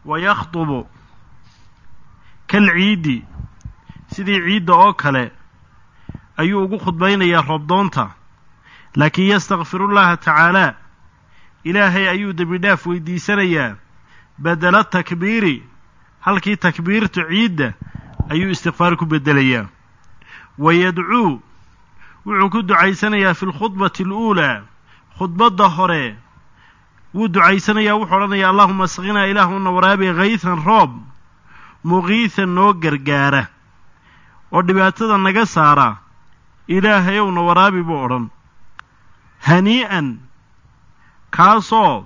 ويخطب كالعيد سيدي عيد أو كلا أيو خطبين يا ربضونتا لكن يستغفر الله تعالى إلهي أيو دبداف ويدي سريا بدل التكبير هل كي تكبير تعيد أيو استغفارك بدليا ويدعو وعكو دعاي سنيا في الخطبة الأولى خطبة ظهري ودعاي سنيا وحرنا يا اللهم اسقنا إلهنا ورابي غيثا روب مغيثا نوغر جاره ودباتنا نجسارا إلهي ونورابي بورن هنيئا كاسو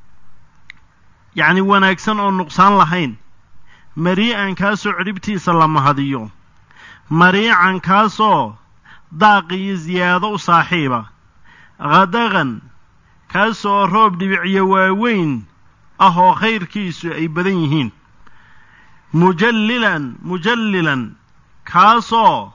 يعني وناكسن أو نقصان لحين مريئا كاسو عربتي سلام هديو مريعا كاسو ضاقي زيادة صاحبة غدغا كاسو روب دبعي واوين أهو خير كيسو أي بدنيهين مجللا كاسو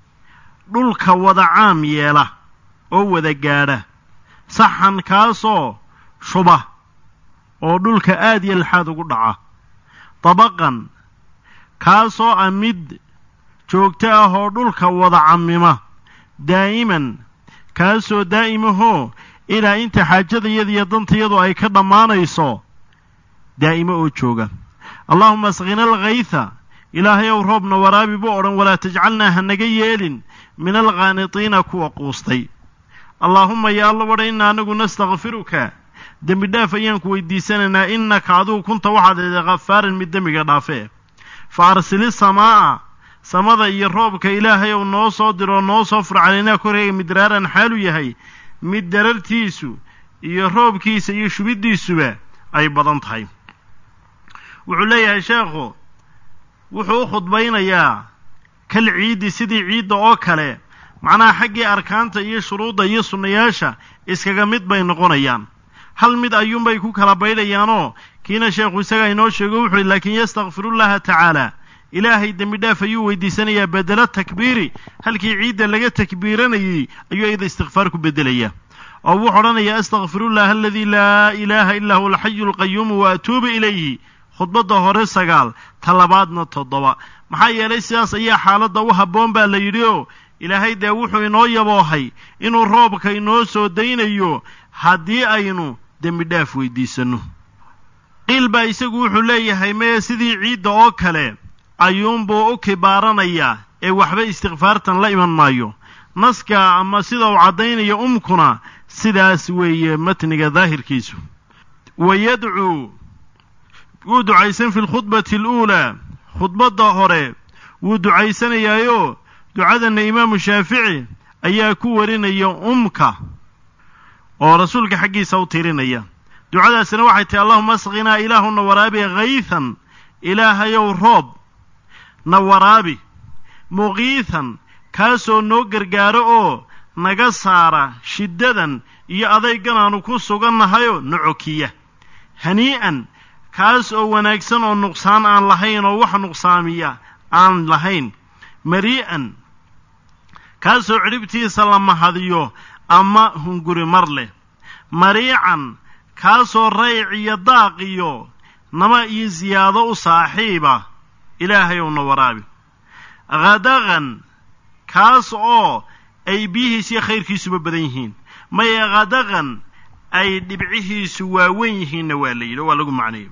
دولك وضعام يلا أو وذقاره صحا كاسو شبه أو دولك آدي الحاد قدعه طبقا كاسو أمد joogtaahoo dhulka wada camima daa'iman kaasoo daa'imahoo ilaa inta xaajadayadiiyo dantayadu ay ka dhammaanayso daa'imo oo jooga allaahuma asqina alghaytha ilaahayow roobna waraabi buu odhan walaa tajcalnaa hanaga yeelin min alqaanitiina kuwa quustay allaahumma yaa alla wadha inna anagu nastakfiruka dembi dhaaf ayaan ku weydiisanaynaa innaka adigu kunta waxaad eeday khafaaran mid dembiga dhaafee fa arsili samaa'a samada iyo roobka ilaahay uu noo soo diro noo soo fur caleena koreyga midraaran xaalu yahay mid darartiisu iyo roobkiisa iyo shubidiisuba ay badan tahay wuxuu leeyahay sheekhu wuxuu khudbaynayaa kal ciidi sidii ciida oo kale macnaha xaggii arkaanta iyo shuruudda iyo sunnayaasha iskaga mid bay noqonayaan hal mid ayuunbay ku kala baydayaanoo kiina sheekhu isaga inoo sheego wuxuu laakiin yastaghfirullaha tacaala ilaahay dembi dhaaf ayuu weydiisanayaa bedela takbiiri halkii ciidda laga takbiiranayay ayuu iyada istighfaar ku bedelayaa oo wuxuu odhanayaa astaghfirullaha alladii laa ilaaha illaa huwa alxayu alqayuum wa atuubu ilayhi khudbadda hore 9 talabaadna 7 maxaa yeelay sidaas ayaa xaaladda u habboon baa la yidhi oo ilaahay dee wuxuu inoo yaboohay inuu roobka inoo soo daynayo haddii aynu dembi dhaaf weydiisano qiil baa isagu wuxuu leeyahay mee sidii ciidda oo kale ayuunbuu u kibaaranayaa ee waxba istighfaartan la iman maayo naska ama sida uu caddaynayo umkuna sidaas weeye matniga daahirkiisu wayadcuu wuu ducaysan fi lkhudbati aluulaa khudbadda hore wuu ducaysanayaayo ducadana imaamu shaafici ayaa ku warinaya umka oo rasuulka xaggiisa u tirinaya ducadaasina waxay tahay allahuma asqinaa ilaahuna waraabi haythan ilaahayow roob na waraabi muqiithan kaasoo noo gargaaro oo naga saara shiddadan iyo adaygan aanu ku sugannahayo nocokiya hanii'an kaas oo wanaagsan oo nuqsaan aan lahayn oo wax nuqsaamiya aan lahayn marii'an kaasoo ciribtiisa la mahadiyo ama hunguri mar leh mariican kaasoo rayc iyo daaq iyo nama iyo ziyaado u saaxiiba ilaahay una waraabi غدغا kaas oo ay bihiisa khayrkiisuba badan yihiin maya غدغا ay dhibcihiisu waaweyn yihiin waa la yiri waa lagu macneeyo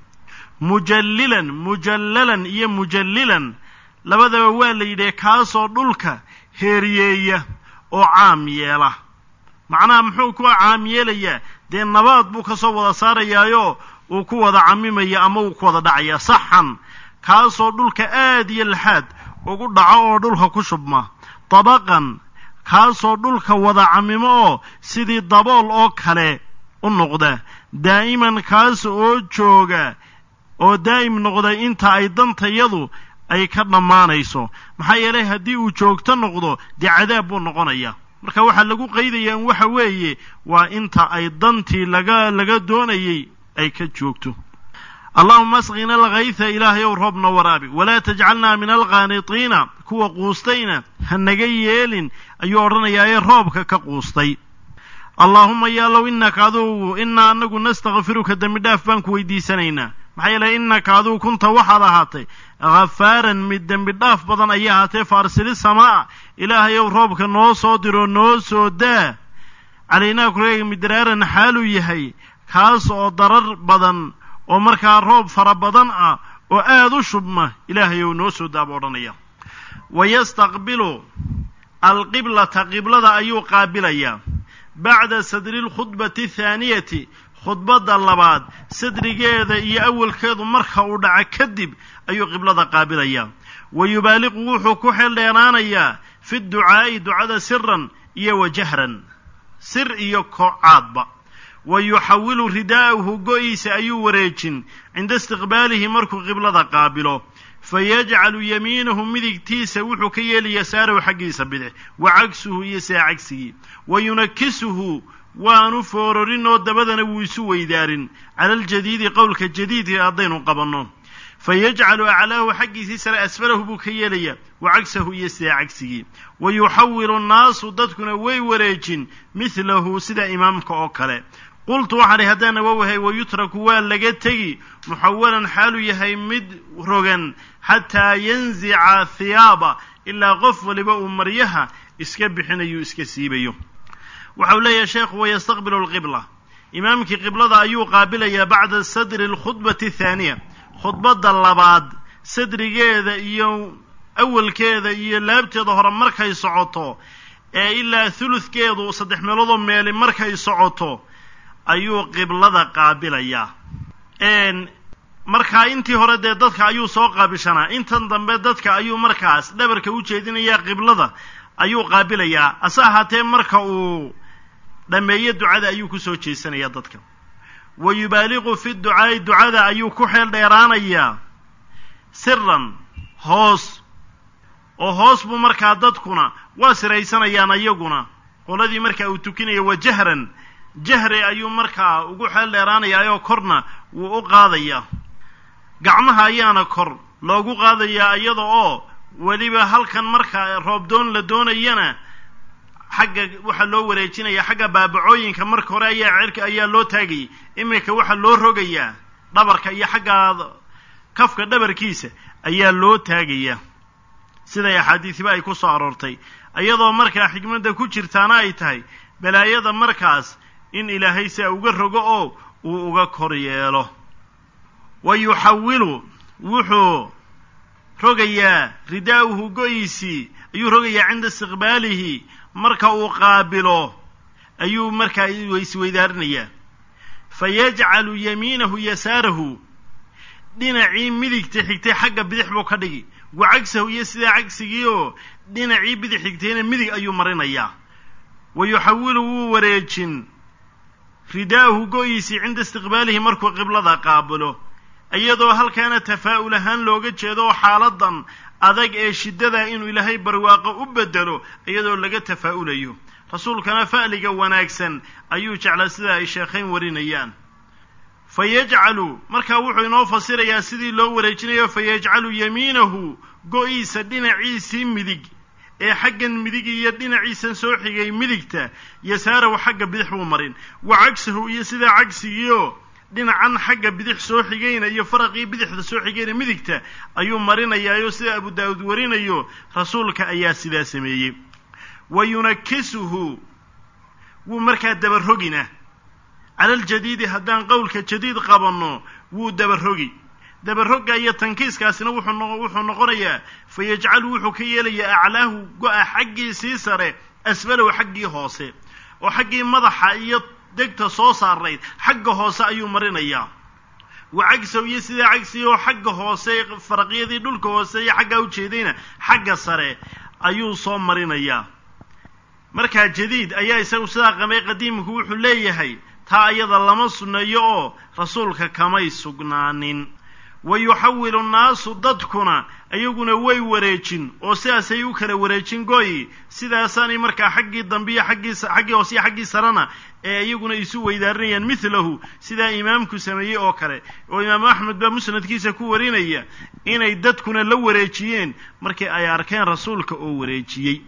mujallalan iyo mujallilan labadaba waa la yiri kaas oo dhulka heeriyeeya oo caam yeela macnaha muxuu ku caam yeelaya dee nabaad buu ka soo wada saarayaayo uu ku wada camimaya ama uu ku wada dhacaya saxan kaasoo dhulka aad iyo laxaad ugu dhaco oo dhulka ku shubma tabaqan kaasoo dhulka wada camimo oo sidii dabool oo kale u noqda daa'iman kaas oo jooga oo daa'im noqda inta ay dantayadu ay ka dhamaanayso maxaa yeelay haddii uu joogto noqdo dee cadaab buu noqonaya marka waxa lagu qaydayaa in waxa weeye waa inta ay dantii laga doonayay ay ka joogto اللهم اسقنا الغيث إلهي وربنا ورابي ولا تجعلنا من القانطين كوا قوستين هنجيلين أيورنا يا ربك كقوستي اللهم يا لو إنك عدو إنا أنك نستغفرك دم دافنك ويدي سنينا maxaa yeelay innaka aduu kunta waxaad ahaatay khafaaran mid dembi dhaaf badan ayay ahaatee faarsili samaa ilaahayow roobka noo soo diro noo soo daa calaynaa kuleega midraaran xaaluu yahay kaas oo darar badan oo markaa roob fara badan ah oo aad u shubma ilaahayow noo soo daaba odhanaya wayastaqbilu alqiblata qiblada ayuu qaabilayaa bacda sadri alkhudbati athaaniyati khudbadda labaad sadrigeeda iyo awalkeedu marka uu dhaca kadib ayuu qiblada qaabilayaa wa yubaaliqu wuxuu ku xeeldheeraanayaa fi ducaa'i ducada siran iyo wa jahran sir iyo kocaadba wa yuxawilu ridaa'ahu go-iisa ayuu wareejin cinda istiqbaalihi markuu qiblada qaabilo fayajcalu yamiinahu midigtiisa wuxuu ka yeeli yasaarahu xaggiisa bidix wa cagsuhu iyo saa cagsigii wa yunakisuhu waanu foororin oo dabadana wuu isu weydaarin cala aljadiidi qowlka jadiidka haddaynu qabanno fayajcalu aclaahu xaggiisii sare asfalahu buu ka yeelayaa wa cagsahu iyo sidaa cagsigii wa yuxawilu nnaasu dadkuna way wareejin midlahu sida imaamka oo kale qultu waxaan ihi haddaana wawahay wayutraku waa laga tegi muxawalan xaaluu yahay mid rogan xataa yanzica hiyaaba ilaa qof waliba uu maryaha iska bixinayo iska siibayo waxau leeyahay sheekhu wayastaqbilu alqibla imaamkii qiblada ayuu qaabilayaa bacda sadri alkhudbati athaaniya khudbadda labaad sadrigeeda iyo awalkeeda iyo laabteeda hore markay socoto ee ilaa huludkeedu 3 meeloodoo meeli markay socoto ayuu qiblada qaabilayaa markaa intii hore dee dadka ayuu soo qaabishanaa intan dambe dadka ayuu markaas dhabarka u jeedinayaa qiblada ayuu qaabilayaa ase ahaatee marka uu dhameeyo ducada ayuu ku soo jeesanayaa dadka wa yubaaliqu fi ducaa'i ducada ayuu ku xeel dheeraanayaa siran hoos oo hoos buu markaa dadkuna waa siraysanayaan iyaguna qoladii markaa uu tukinaya wa jahran jahri ayuu markaa ugu xeel dheeraanayaa oo korna wuu u qaadayaa gacmaha ayaana kor loogu qaadayaa iyada oo weliba halkan markaa roobdoon la doonayana xagga waxaa loo wareejinayaa xagga baabacooyinka marka hore ayaa cirka ayaa loo taagayay iminka waxaa loo rogayaa dhabarka iyo xagga kafka dhabarkiisa ayaa loo taagayaa siday axaadiisiba ay ku soo aroortay iyadoo markaa xikmadda ku jirtaana ay tahay balaayada markaas in ilaahay saa uga rogo oo uu uga kor yeelo wa yuxawilu wuxuu rogayaa ridaa'uhu go-iisii ayuu rogayaa cinda istiqbaalihi marka uu qaabilo ayuu markaa isweydaarinayaa fayajcalu yamiinahu yasaarahu dhinacii midigta xigtay xagga bidix buu ka dhigi wa cagsahu iyo sidaa cagsigii oo dhinacii bidix xigtayna midig ayuu marinayaa wa yuxawilu wuu wareejin ridaa'uhu go-iisii cinda istiqbaalihi markuu qiblada qaabilo iyadoo halkaana tafaa'ul ahaan looga jeedo oo xaaladan adag ee shiddada inuu ilaahay barwaaqo u bedelo iyadoo laga tafaa'ulayo rasuulkana fa'liga wanaagsan ayuu jeclaa sida ay sheekhayn warinayaan fayajcalu markaa wuxuu inoo fasirayaa sidii loo wareejinayo fayajcalu yamiinahu go-iisa dhinaciisii midig ee xaggan midig iyo dhinaciisan soo xigay midigta yasaarahu xagga bidix buu marin wa cagsahu iyo sidaa cagsigiioo dhinacan xagga bidix soo xigayna iyo faraqii bidixda soo xigayna midigta ayuu marinayaayo sida abu daa'uud warinayo rasuulka ayaa sidaa sameeyey wa yunakisuhu wuu markaa dabarogina cala aljadiidi haddaan qowlka jadiid qabanno wuu dabarogi dabarogga iyo tankiiskaasina wuxuu noqonayaa fayajcalu wuxuu ka yeelayaa aclaahu go-a xaggiisii sare asfalahu xaggii hoose oo xaggii madaxa iyo degta soo saarayd xagga hoose ayuu marinayaa wa cagsaw iyo sidaa cagsiga oo xagga hoose faraqyadii dhulka hoose iyo xaggaa ujeedayna xagga sare ayuu soo marinayaa markaa jadiid ayaa isagu sidaa qamay qadiimku wuxuu leeyahay taa iyada lama sunneeyo oo rasuulka kamay sugnaanin wa yuxawilu nnaasu dadkuna iyaguna way wareejin oo sidaasay u kala wareejin gooyi sidaasaanay markaa xaggii dambe iyo xaggii hoose iyo xaggii sarena ee iyaguna isu weydaarinayaan midlahu sidaa imaamku sameeyey oo kale oo imaamu axmed baa musnadkiisa ku warinaya inay dadkuna la wareejiyeen markii ay arkeen rasuulka oo wareejiyey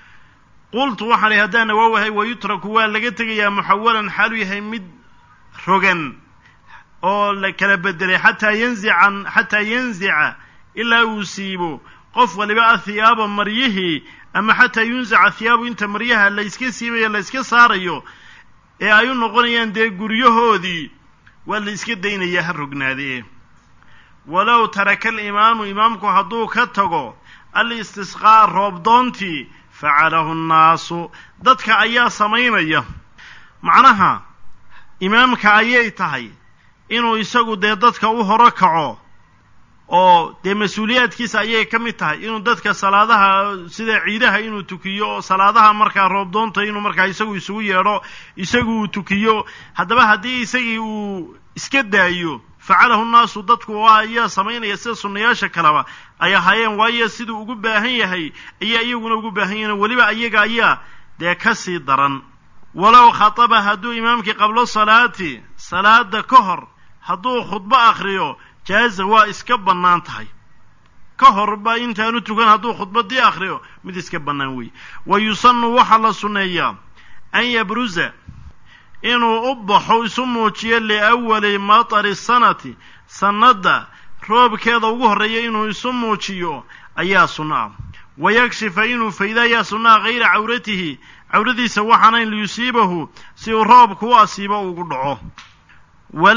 qultu waxaan ihi haddaana waawahay wayutraku waa laga tegayaa muxawalan xaalu yahay mid rogan oo la kala bedelay xataa yanzica ilaa uu siibo qof waliba athiyaaba maryihii ama xataa yunzaca thiyaabu inta maryaha la iska siibayo la iska saarayo ee ay u noqonayaan dee guryahoodii waa la iska daynaya ha rognaadee walow taraka alimaamu imaamku hadduu ka tago al-istisqaa roobdoontii facalahu nnaasu dadka ayaa samaynaya macnaha imaamka ayay tahay inuu isagu dee dadka u horo kaco oo dee mas-uuliyaadkiisa ayay ka mid tahay inuu dadka salaadaha sida ciidaha inuu tukiyo oo salaadaha markaa roobdoonta inuu markaa isagu isugu yeedho isagu uu tukiyo haddaba haddii isagii uu iska daayo facalahu nnaasu dadku ayaa samaynaya sida sunnayaasha kaleba ay ahaayeen waayo siduu ugu baahan yahay ayaa iyaguna ugu baahan yahin weliba ayaga ayaa dee ka sii daran walow khataba hadduu imaamkii qablo salaati salaada ka hor hadduu khudbo akhriyo jaaza waa iska bannaan tahay ka horba intaanu tukan hadduu khudbadii akhriyo mid iska bannaan wey wa yusannu waxaa la sunneeyaa an yabruza inuu u baxo isu muujiyo liawali matari sanati sanadda roobkeeda ugu horreeya inuu isu muujiyo ayaa sunno ah wayakshifa inuu faydo ayaa sunno ah hayra cawratihi cawradiisa waxaanayn liyusiibahu si uu roobku u asiibo ugu dhaco wa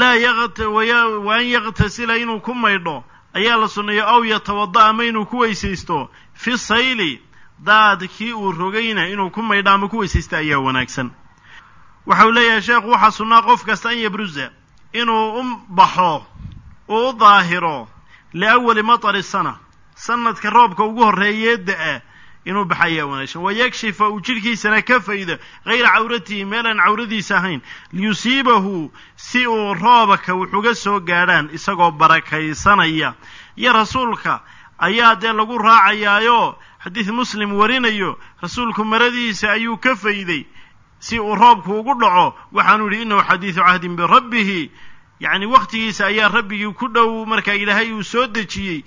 an yaktasila inuu ku maydho ayaa la sunneeya aw yatawada ama inuu ku weysaysto fi sayli daadkii uu rogayna inuu ku maydho ama ku weysaysto ayaa wanaagsan waxau leeyahay sheekhu waxaa sunnaa qof kasta an yabruza inuu u baxo uu u daahiro liawali matari sana sanadka roobka ugu horreeyee da-a inuu baxa ayaa wanaagsan wayakshifa uu jidhkiisana ka faydo hayra cawratihi meelaan cawradiisa ahayn liyusiibahu si uu roobka wuxuga soo gaadhaan isagoo barakaysanaya iyo rasuulka ayaa dee lagu raacayaayo xadiid muslim warinayo rasuulku maradiisa ayuu ka fayday si uu roobku ugu dhaco waxaanu yidhi innahu xadiidu cahdin birabbihi yacni wakhtigiisa ayaa rabbigii ku dhow markaa ilaahay uu soo dejiyey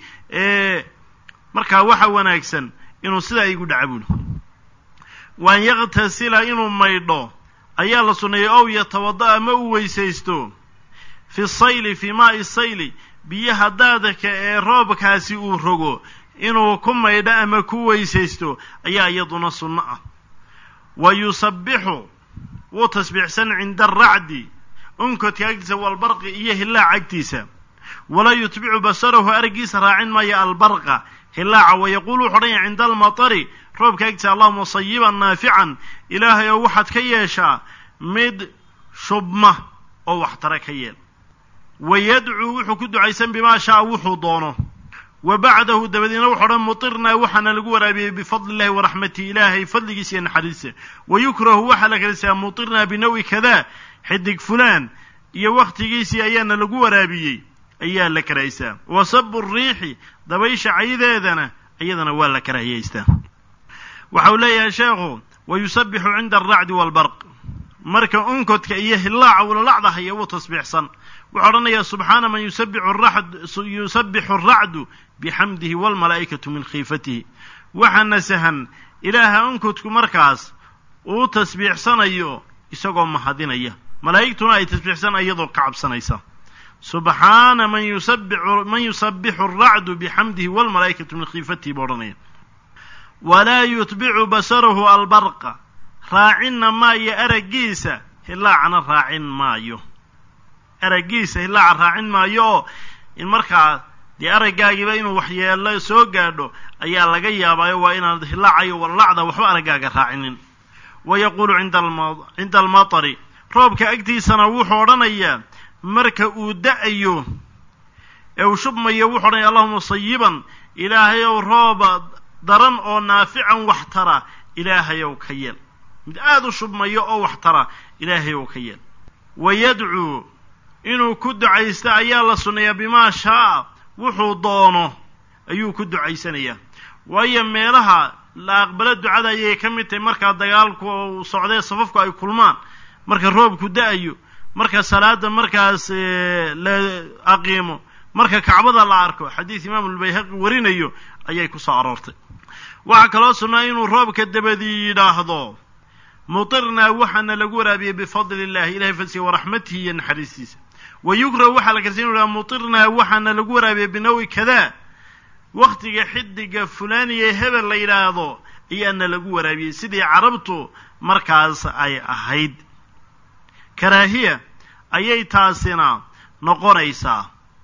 markaa waxa wanaagsan inuu sidaa igu dhaca buuli waan yaktasila inuu maydho ayaa la sunneeyey ow yatawada ama uu weysaysto fi sayli fii maa'i sayli biyaha daadaka ee roobkaasi uu rogo inuu ku maydho ama ku weysaysto ayaa iyaduna sunno ah wa yusabbixu wuu tasbiixsan cinda aracdi unkodka agtiisa walbarqi iyo hillaac agtiisa walaa yutbicu basarahu araggiisa raacin maayo albarqa hillaaca wayaquulu wuxu odhan yahay cinda almatari roobka agtiisa allahuma sayiban naafican ilaahay oo waxaad ka yeeshaa mid shubma oo waxtara ka yeel wayadcuu wuxuu ku ducaysan bimaa shaa wuxuu doono wa bacdahu dabadiina wuxu odhan mutirnaa waxaana lagu waraabiyey bifadli illahi waraxmatihi ilaahay fadligiisa iyo naxariista wayukrahu waxaa la kalisaa mutirnaa binawi kadaa xidig fulaan iyo wakhtigiisii ayaana lagu waraabiyey ayaa la karahaysaa wa sabu riixi dabaysha caydeedana iyadana waa la karahiyaystaa waxau leeyahay sheekhu wayusabbixu cinda alracdi waalbarq marka unkodka iyo hillaaca ulalacda haya wuu tasbiixsan wuxuu odhanayaa subxaana man yusabbixu aracdu bixamdihi waalmalaa'ikatu min khiifatihi waxa nasahan ilaaha unkodku markaas uu tasbiixsanayo isagoo mahadinaya malaa'igtuna ay tasbiixsan iyadoo ka cabsanaysa subxaana man yusabbixu aracdu bixamdihi waalmalaa'ikatu min khiifatihi buu odhanaya walaa yutbicu basarahu albarqa raacinna maayo araggiisa hillaacana raacin maayo araggiisa hillaaca raacin maayo oo in markaa dee araggaagiiba inuu waxyeello soo gaadho ayaa laga yaabaayo waa inaad hillaacayo wallacda waxba araggaaga raacinin wayaquulu cinda almatari roobka agtiisana wuxuu odhanayaa marka uu da-ayo ee uu shubmayo wuxuu odhanaya allahuma sayiban ilaahayow rooba daran oo naafican wax tara ilaahayow ka yeel mid aada u shubmayo oo wax tara ilaahayow ka yeel wayadcuu inuu ku ducaysta ayaa la sunneeyaa bimaa shaa wuxuu doono ayuu ku ducaysanayaa waayo meelaha la aqbalo ducada ayay ka mid tahay markaa dagaalku uu socdee safafku ay kulmaan marka roobku da-ayo marka salaada markaas la aqiimo marka kacbada la arko xadiis imaamulbayhaqi warinayo ayay ku soo aroortay waxaa kaloo sunnaa inuu roobka dabadii yidhaahdo mutirnaa waxaana lagu waraabiyey bifadli illahi ilahay fadsiga waraxmatihi iyo naxariistiisa wayukrahu waxaa la karsiin lahaa mutirnaa waxaana lagu waraabiya binawi kadaa wakhtiga xidiga fulaaniya hebel la yidhaahdo ayaana lagu waraabiyey sidii carabtu markaas ay ahayd karaahiya ayay taasina noqonaysaa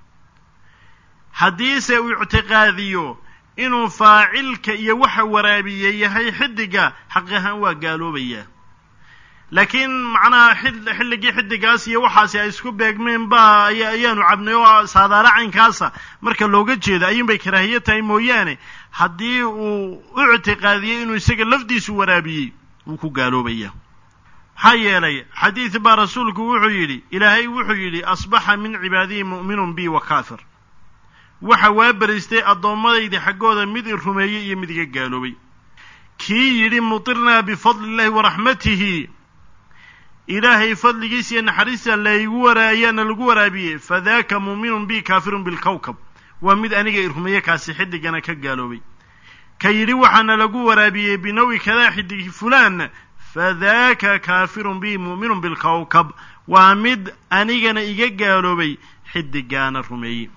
haddiise uu ictiqaadiyo inuu faacilka iyo waxa waraabiye yahay xidiga xaq ahaan waa gaaloobaya laakiin macnaha xilligii xidigaas iyo waxaasi ay isku beegmeen baa ayaanu cabnay oo saadaala caynkaasa marka looga jeedo ayuunbay karaahiye tahay mooyaane haddii uu u ictiqaadiyey inuu isaga lafdiisu waraabiyey wuu ku gaaloobaya maxaa yeelay xadiid baa rasuulku wuxuu yidhi ilaahay wuxuu yidhi asbaxa min cibaadihi mu'minun bi wa kaafir waxa waa beriistay addoommadayda xaggooda mid i rumeeyey iyo mid iga gaaloobay kii yidhi mutirnaa bifadli illahi waraxmatihi ilaahay fadligiisa iyo naxariista ayaana lagu waraabiyey fadaaka mu'minun bi kaafirun bilkawkab waa mid aniga i rumeeye kaasi xidigana ka gaaloobay ka yidhi waxaana lagu waraabiyey binawi kadaa xidigi fulaan fadaaka kaafirun bi mu'minun bilkawkab waa mid anigana iga gaaloobay xidigaana rumeeyey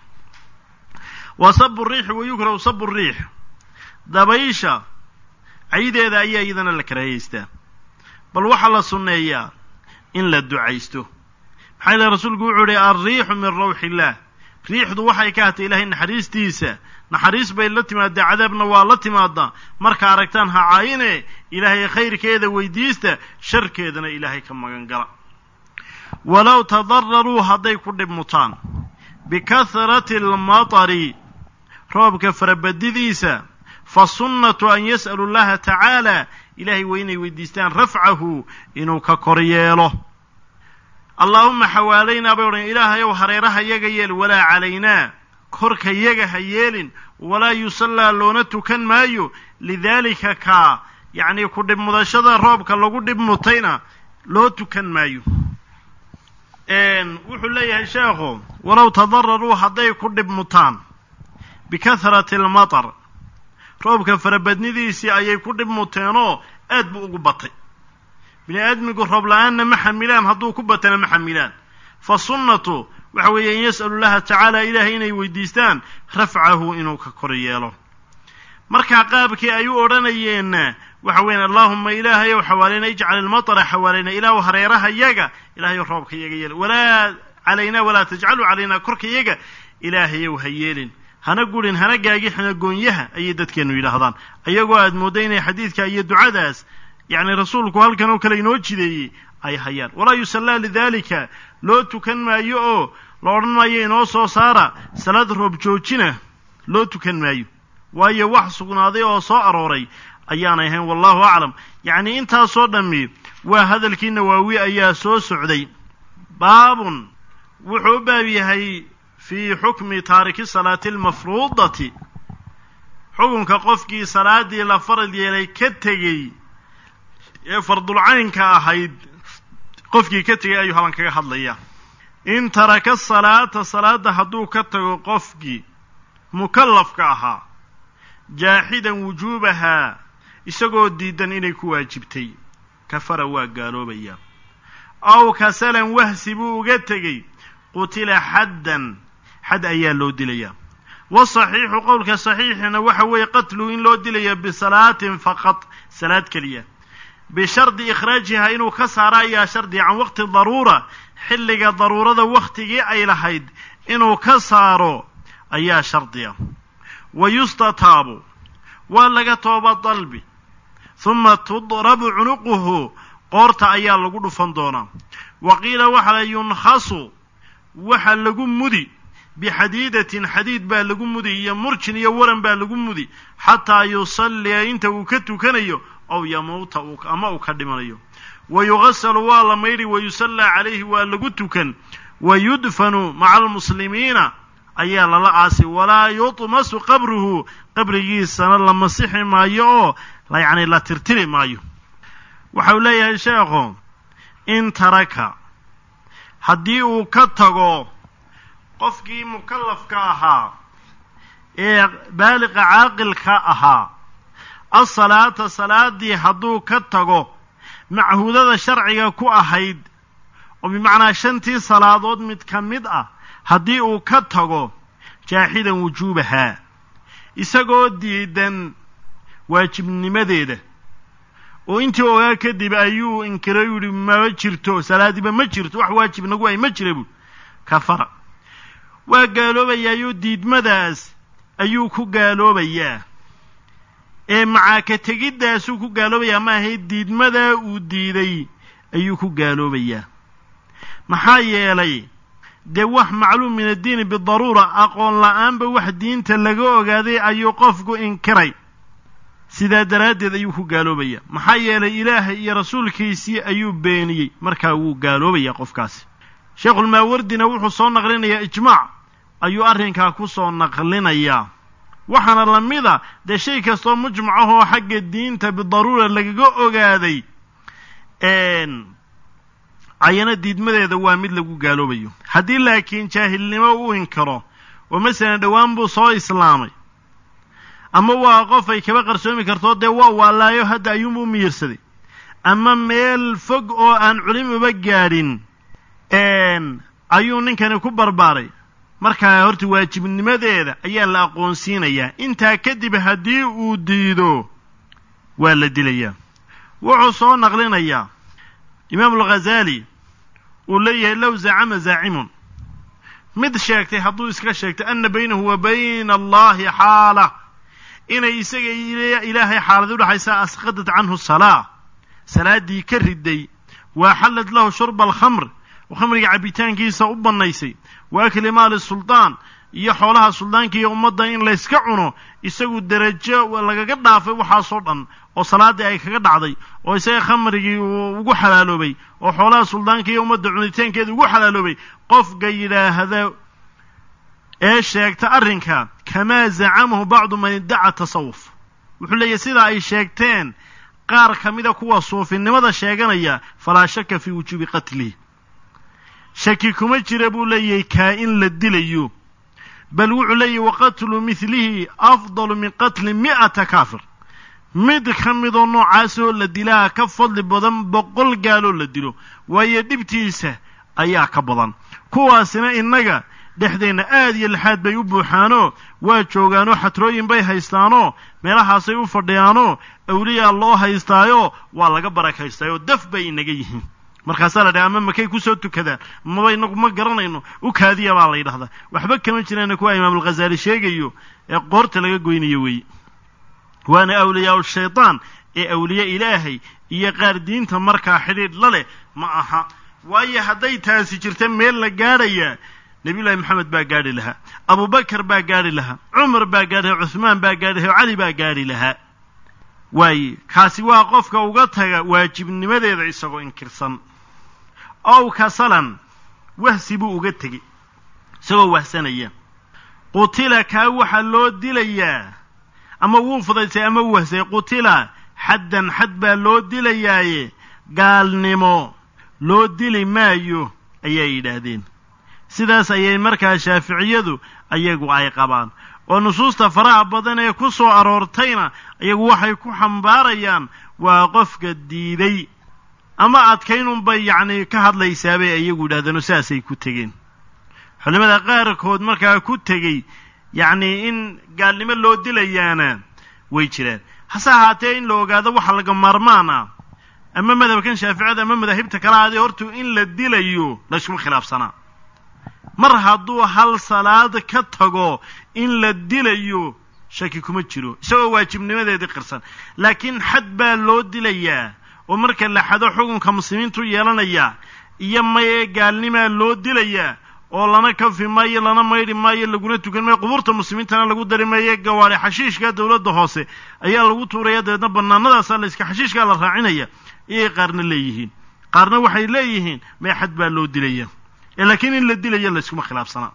wa sabu riixi wayukrahu sabu riix dabaysha caydeeda ayaa iyadana la karaahiyeystaa bal waxaa la sunneeyaa in la ducaysto maxaa yeele rasuulku wuxuu yihi alriixu min rawxi illaah riixdu waxay ka hatay ilaahay naxariistiisa naxariis bay la timaadaa cadaabna waa la timaadaa marka aragtaan ha caayine ilaahay khayrkeeda weydiista sharkeedana ilaahay ka magan gala walow tadararuu hadday ku dhib mutaan bikahrati almatari roobka farabadidiisa fasunnatu an yas'alu llaha tacaala ilaahay waa inay weydiistaan rafcahu inuu ka kor yeelo allaahumma xawaalaynaa bay odhan ilaahayow hareeraha yaga yeel walaa calaynaa korka yaga ha yeelin walaa yusallaa loona tukan maayo lidaalika kaa yacnii ku dhib mudashada roobka lagu dhib mutayna loo tukan maayo wuxuu leeyahay sheekhu walow tadararuu hadday ku dhib mutaan bikahrati almatar roobka farabadnidiisii ayay ku dhib muteenoo aad buu ugu batay bini aadmigu roob la-aanna ma xamilaan hadduu ku batana ma xamilaan fa sunnatu waxa weeye in yas'alu llaha tacaala ilaahay inay weydiistaan rafcahu inuu ka kor yeelo markaa qaabkii ay u odhanayeenna waxa weyan allaahumma ilaahayow xawaalayna ijcal ilmatara xawaalayna ilaahu hareeraha yaga ilaahayow roobka yaga yeel walaa calaynaa walaa tajcalu calaynaa korka yaga ilaahayow ha yeelin hana gurin hana gaagixina goonyaha ayay dadkeennu yidhaahdaan ayagoo aad moodda inay xadiidka iyo ducadaas yacni rasuulku halkan oo kale inoo jideeyey ay hayaan walaa yusallaa lidaalika loo tukan maayo oo la odhan maayo inoo soo saara salaad roob joojina loo tukan maayo waayo wax sugnaaday oo soo arooray ayaanay ahayn wallahu aclam yacnii intaasoo dhammi waa hadalkii nawaawi ayaa soo socday baabun wuxuu u baab yahay fii xukmi taariki salaati almafruudati xukunka qofkii salaaddii la farad yeelay ka tegey ee fardulcaynka ahayd qofkii ka tegay ayuu halan kaga hadlaya in taraka salaata salaadda hadduu ka tago qofkii mukallafka ahaa jaaxidan wujuubahaa isagoo diidan inay ku waajibtay kafara waa gaaloobaya aw kasalan wahsi buu uga tegey qutila xaddan xad ayaa loo dilayaa wasaxiixu qowlka saxiixina waxa weeye qatlu in loo dilaya bisalaatin faqad salaad keliya bishardi ikhraajiha inuu ka saara ayaa shardi can waqti daruura xilliga daruurada wakhtigii ay lahayd inuu ka saaro ayaa shardiya wa yustataabu waa laga tooba dalbi huma tudrabu cunuquhu qoorta ayaa lagu dhufan doonaa wa qiila waxa la yunkhasu waxa lagu mudi bixadiidatin xadiid baa lagu mudi iyo murjin iyo waran baa lagu mudi xataa yusalliya inta uu ka tukanayo aw yamuuta ama uu ka dhimanayo wa yugasalu waa la maydhi wa yusallaa calayhi waa lagu tukan wa yudfanu maca almuslimiina ayaa lala aasi walaa yutmasu qabruhu qabrigiisana la masixi maayo oo yacni la tirtiri maayo waxau leeyahay sheekhu in taraka haddii uu ka tago qofkii mukallafka ahaa ee baaliqa caaqilka ahaa asalaata salaaddii hadduu ka tago machuudada sharciga ku ahayd oo bimacnaa shantii salaadood mid ka mid ah haddii uu ka tago jaaxidan wujuubahaa isagoo diidan waajibnimadeeda oo intii ogaa kadib ayuu inkiray yidhi ma jirto salaadiba ma jirto wax waajib nagu ay ma jira buu kafara waa gaaloobayaayoo diidmadaas ayuu ku gaaloobayaa ee macaa ka tegiddaasuu ku gaaloobayaa ma ahayd diidmadaa uu diiday ayuu ku gaaloobayaa maxaa yeelay dee wax macluum min addiini bidaruura aqoon la'aanba wax diinta laga ogaaday ayuu qofku inkiray sidaa daraaddeed ayuu ku gaaloobayaa maxaa yeelay ilaahay iyo rasuulkiisii ayuu beeniyey markaa wuu gaaloobayaa qofkaasi sheekhulmaawardina wuxuu soo naqlinayaa ijmaac ayuu arrinkaa ku soo naqlinayaa waxaana la mida dee shay kastoo mujmac ahoo xagga diinta bidaruura lagaga ogaaday cayana diidmadeeda waa mid lagu gaaloobayo haddii laakiin jaahilnimo uu inkaro oo masalan dhowaan buu soo islaamay ama waa qof ay kaba qarsoomi karto dee waa waalaayo hadda ayuunbuu miyirsaday ama meel fog oo aan culimiba gaadhin ayuu ninkani ku barbaaray markaa horta waajibnimadeeda ayaa la aqoonsiinayaa intaa kadib haddii uu diido waa la dilayaa wuxuu soo naqlinayaa imaam al-Ghazali uu leeyahay low zacama zaacimun mid sheegtay hadduu iska sheegtay anna baynahu wa bayna allahi xaala inay isaga ilaahay xaalad u dhaxaysa asqadat canhu salaa salaadii ka riday waa xallad lahu shurba alkhamr khamriga cabitaankiisa u bannaysay wa akli maali sultaan iyo xoolaha suldaanka iyo ummadda in layska cuno isagu darajo lagaga dhaafay waxaasoo dhan oo salaaddii ay kaga dhacday oo isaga khamrigii uu ugu xalaaloobay oo xoolaha suldaanka iyo ummadda cunitaankeeda ugu xalaaloobay qofka yidhaahda ee sheegta arrinka kamaa zacamahu bacdu man iddaca tasawuf wuxuu leeyahay sidaa ay sheegteen qaar ka mida kuwa suufinimada sheeganaya falaa shaka fii wujuubi qatlihi shaki kuma jira buu leeyahay kaa in la dilayo bal wuxuu leeyahay waqatlu midlihi afdalu min qatli 100 kaafir mid ka midoo noocaasoo la dilaa ka fadli badan 100 gaaloo la dilo waayo dhibtiisa ayaa ka badan kuwaasina innaga dhexdeena aad iyo laxaad bay u buuxaanoo waa joogaanoo xatrooyin bay haystaanoo meelahaasay u fadhiyaanoo awliyaa loo haystaayo waa laga barakaystaayoo daf bay inaga yihiin markaasaa la dhaha ama makay ku soo tukadaan maba inagu ma garanayno u kaadiya baa la yidhahdaa waxba kama jiraana kuwa imaam al-Ghazali sheegayo ee qoorta laga goynayo weeye waana awliyaa shaytaan ee awliya ilaahay iyo qaar diinta markaa xidhiidh la leh ma aha waayo hadday taasi jirta meel la gaadhayaa nabiyullaahi maxamed baa gaadhi lahaa abubakar baa gaadhi lahaa cumar baa gaadhi lahaa cuthmaan baa gaadhi lahaa cali baa gaadhi lahaa waaye kaasi waa qofka uga taga waajibnimadeeda isagoo inkirsan ow kasalan wahsi buu uga tegey isagoo wahsanaya qutila kaa waxaa loo dilayaa ama wuu fudaysay ama wahsay qutila xaddan xad baa loo dilayaaye gaalnimo loo dili maayo ayay yidhaahdeen sidaas ayay markaa shaaficiyadu ayagu ay qabaan oo nusuusta faraha badan ee ku soo aroortayna ayagu waxay ku xambaarayaan waa qofka diiday ama adkaynunbay yacni ka hadlaysaabay iyagu yidhahdeenoo sidaasay ku tegeen culimada qaarkood markaa ku tegey yacni in gaalnimo loo dilayaana way jiraan hase ahaatee in la ogaado waxa laga maarmaan ah ama madhabkan shaaficiyada ama madaahibta kala ahaadee hortuu in la dilayo layskuma khilaafsanaa mar hadduu hal salaad ka tago in la dilayo shaki kuma jiro isagoo waajibnimadeedii qirsan laakiin xad baa loo dilayaa oo marka la xado xukunka muslimiintu yeelanaya iyo maye gaalnimaa loo dilayaa oo lana kafi maayo lana maydhi maayo laguna tukan maayo qubuurta muslimiintana lagu dari maayo gawaari xashiishka dawladda hoose ayaa lagu tuuraya dabeedna bannaanadaasaa layska xashiishkaa la raacinaya iyay qaarna leeyihiin qaarna waxay leeyihiin mee xad baa loo dilaya laakiin in la dilayo layskuma khilaafsanaa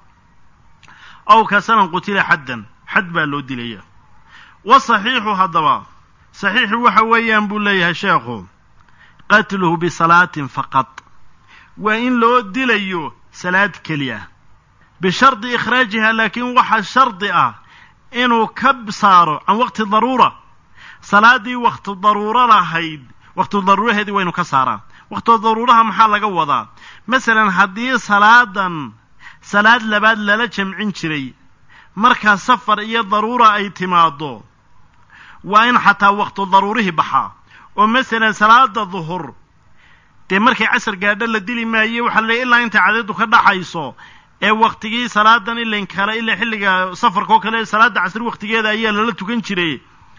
aw kasalan qutila xaddan xad baa loo dilaya wasaxiixu haddaba saxiixu waxa weeyaan buu leeyahay sheekhu qatluhu bisalaatin faqad waa in loo dilayo salaad keliya bishardi ikhraajiha laakiin waxa shardi ah inuu ka saaro can waqti daruura salaaddii waqti daruuro lahayd waqti daruuraheedii waa inuu ka saaraa waqtiga daruuraha maxaa laga wadaa masalan haddii salaad labaad lala jamcin jiray markaa safar iyo daruura ay timaado waa in xataa waqti daruurihi baxaa oo masalan salaada duhur dee markay casar gaadho la dili maayo waxaa la ilaa inta cadeedu ka dhaxayso ee waqtigii salaadan ilan kale ilaa xilliga safarka oo kale salaada casr waqtigeeda ayaa lala tukan jiray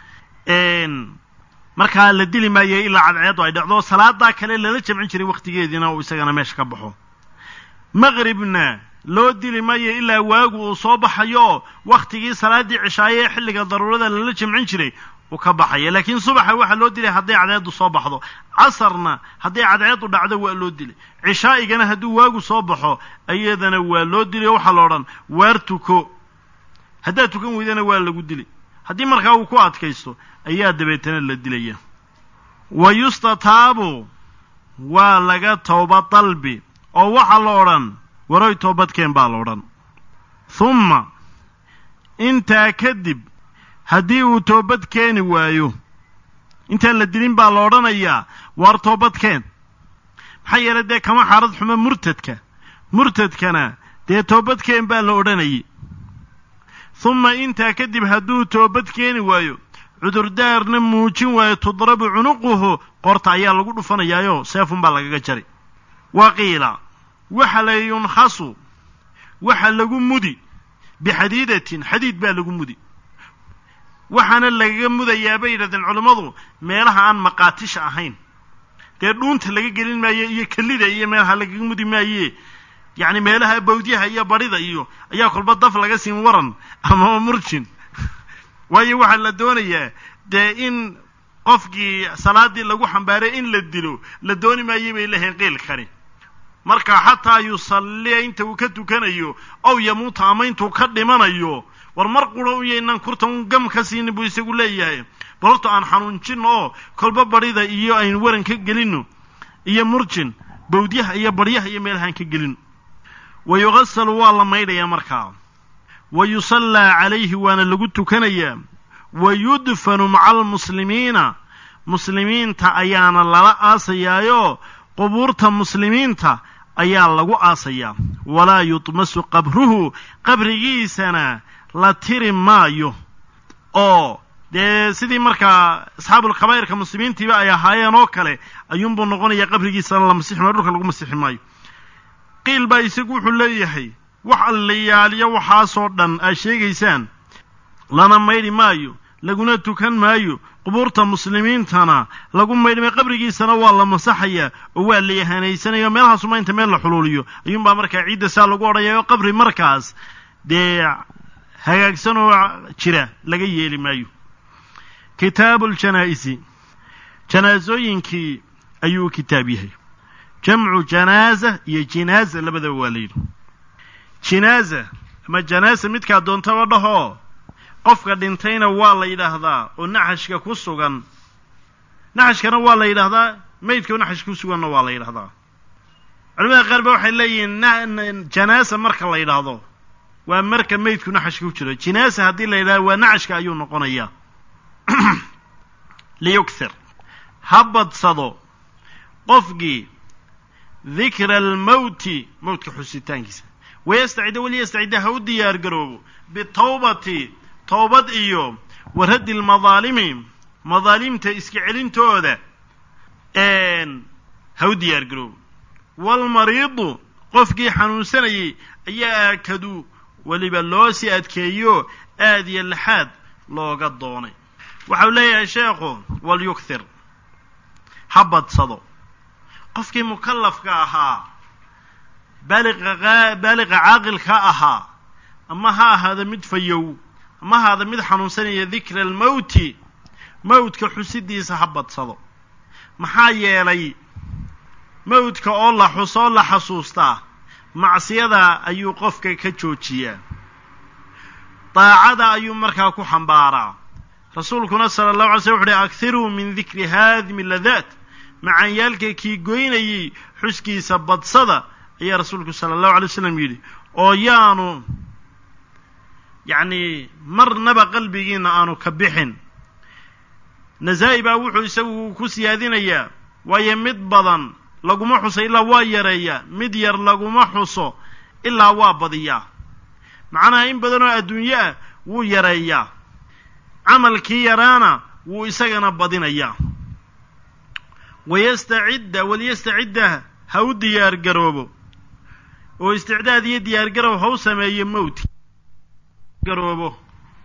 markaa la dili maayo ilaa cadceedu ay dhacdo salaada kale lala jamcin jiray waqtigeedina uu isagana meesha ka baxo maghribna loo dili maayo ilaa waagu uu soo baxayo waqtigii salaadii cishaaye xilliga daruurada lala jamcin jiray uu ka baxaya laakiin subaxa waxa loo dilay haddii cadceedu soo baxdo casarna haddii cadceedu dhacdo waa loo dilay cishaa'igana hadduu waagu soo baxo ayadana waa loo dilay waxa la odhan waar tuko haddaad tukan weydana waa lagu dilay haddii markaa uu ku adkaysto ayaa dabeetana la dilaya wa yustataabu waa laga towbad dalbi oo waxa la odhan waroy toobadkeen baa la odhan humma intaa kadib haddii uu toobad keeni waayo intaan la dilin baa la odhanayaa waar toobadkeen maxaa yeelay dee kama xaarad xumo murtadkana dee toobadkeen baa la odhanayay humma intaa kadib hadduu toobad keeni waayo cudurdaarna muujin waayo tudrabu cunuquhu qorta ayaa lagu dhufanayaayo seefun baa lagaga jari waqiila waxa la yunhasu waxa lagu mudi bixadiidatin xadiid baa lagu mudi waxaana lagaga mudayaa bay yidhahdeen culammadu meelaha aan maqaatisha ahayn dee dhuunta laga gelin maayo iyo kelida iyo meelaha lagaga mudi maaye yacni meelaha bawdyaha iyo barida iyo ayaa kolba daf laga siin waran ama murjin waayo waxaa la doonayaa dee in qofkii salaadii lagu xambaaray in la dilo la dooni maayey bay leeyihiin qiilkani marka xataa yusalliya inta uu ka tukanayo ow yamuuta ama intuu ka dhimanayo war mar qura u yaynaan kurtan gam ka siinin buu isagu leeyahay balto aan xanuunjin oo kolba barida iyo aynu waran ka gelino iyo murjin bawdyaha iyo baryaha iyo meelahan ka gelin wayughassalu waa la maydhayaa markaa wayusallaa calayhi waana lagu tukanayaa wayudfanu maca almuslimiina muslimiinta ayaana lala aasayaayo qubuurta muslimiinta ayaa lagu aasayaa walaa yutmasu qabruhu qabrigiisana la tiri maayo oo dee sidii markaa asxaabulkabaa'irka muslimiintiiba ay ahaayeen oo kale ayuunbuu noqonayaa qabrigiisana la masixi maayo dhulka lagu masixi maayo qiil baa isagu wuxuu leeyahay wax allayaaliyo waxaasoo dhan aad sheegaysaan lana maydhi maayo laguna tukan maayo qubuurta muslimiintana lagu maydhimay qabrigiisana waa la masaxayaa oo waa la yahanaysanaya meelahaasuma inta meel la xuluuliyo ayuunbaa markaa ciidda saa lagu odhanayaa oo qabri markaas dee hagaagsan oo jira laga yeeli maayo kitaabu ljanaa'isi janaasooyinkii ayuu kitaab yahay jamcu janaaza iyo jinaaza labadaba waa la yidhi jinaaza ama janaasa midkaa doontaba dhahoo qofka dhintayna waa la yidhaahdaa oo naxashka ku sugan naxashkana waa la yidhaahdaa maydka oo naxashka ku suganna waa la yidhaahdaa culimada qaar ba waxay leeyihiin janaasa marka la yidhaahdo waa marka maydku naxashka ku jiro jinaasa haddii la yidhahdo waa naxashka ayuu noqonayaa liyukthir ha badsado qofkii dikra almawti mawtka xusitaankiisa wayastacida waliyastacida ha u diyaar garoobo bitawbati towbad iyo waraddi almadaalimi madaalimta iska celintooda ha u diyaar garoobo waalmariidu qofkii xanuunsanayay ayaa aakadu weliba loo sii adkeeyo aad iyo laxaad looga doonay waxau leeyahay sheekhu walyukthir ha badsado qofkii mukallafka ahaa baaliqa caaqilka ahaa ama ha ahaada mid fayow ama ha ahaada mid xanuunsanaya dikra almawti mawdka xusidiisa ha badsado maxaa yeelay mawdka oo la xusoo la xasuustaa macsiyada ayuu qofka ka joojiyaa daacada ayuu markaa ku xambaaraa rasuulkuna sala allahu alay slm wuxu uhi akhiruu min dikri haadimi ladaat macaanyaalka kii goynayay xuskiisa badsada ayaa rasuulku sala allahu alay wasalam yidhi oo yaanu yacni marnaba qalbigiina aanu ka bixin nasaa-i baa wuxuu isagu ku siyaadinayaa waayo mid badan laguma xuso ilaa waa yareeyaa mid yar laguma xuso ilaa waa badiyaa macnaha in badan oo adduunyo ah wuu yareeyaa camalkii yaraana wuu isagana badinayaa walyastacidda ha u diyaar garoobo oo isticdaad iyo diyaar garow ha u sameeyo mawdki garoobo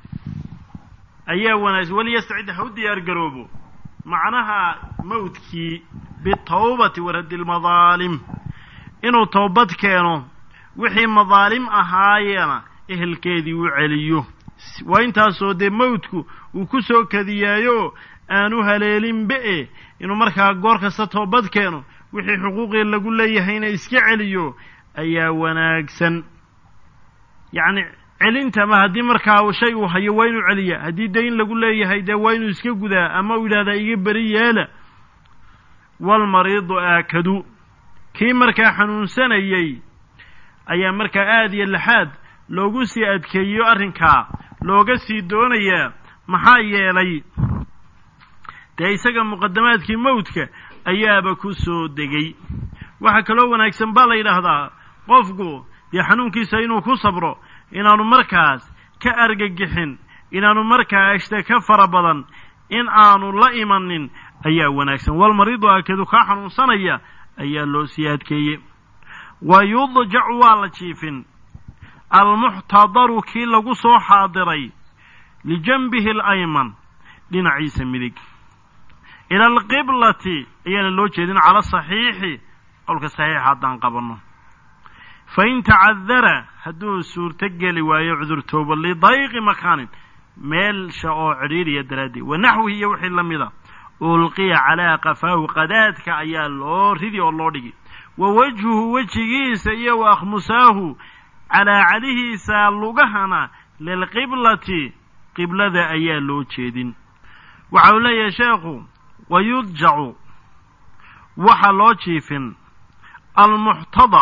ayaa wanaagsan walyastacidda ha u diyaar garoobo macnaha mawdkii bitawbati waradi lmadaalim inuu towbad keeno wixii madaalim ahaayena ehelkeedii u celiyo waa intaasoo dee mawdku uu ku soo kadiyaayo aanu haleelinbe inuu markaa goor kasta toobad keeno wixii xuquuqii lagu leeyahayna iska celiyo ayaa wanaagsan yacni celinta ma haddii markaa shay uu hayo waa inuu celiyaa haddii dayn lagu leeyahay dee waa inuu iska gudaa ama uu yidhahdaa iga beri yeela walmariidu aakadu kii markaa xanuunsanayey ayaa markaa aad iyo laxaad loogu sii adkeeyo arrinkaa looga sii doonayaa maxaa yeelay dee isaga muqadamaadkii mawdka ayaaba ku soo degay waxaa kaloo wanaagsan baa la yidhaahdaa qofku dee xanuunkiisa inuu ku sabro inaanu markaas ka argagixin inaanu markaa ashtaka fara badan in aanu la imanin ayaa wanaagsan walmariidu aakadu kaa xanuunsanaya ayaa loo sii adkeeyey wa yudjacu waa la jiifin almuxtadaru kii lagu soo xaadiray lijanbihi alayman dhinaciisa midig ila alqiblati ayaana loo jeedin cala saxiixi qowlka saxiixa haddaan qabanno fain tacadara hadduu suurto geli waayo cudurtooba lidayqi makaanin meelsha oo cidhiiriya daraaddeed wanaxwihi iyo wixii la mida ulqiya calaa qafaahu qadaadka ayaa loo ridi oo loo dhigi wa wajhuhu wejigiisa iyo wa akhmusaahu calaacalihiisa lugahana lilqiblati qiblada ayaa loo jeedin waxa uu leeyahay sheekhu wayudjacu waxa loo jiifin almuxtadar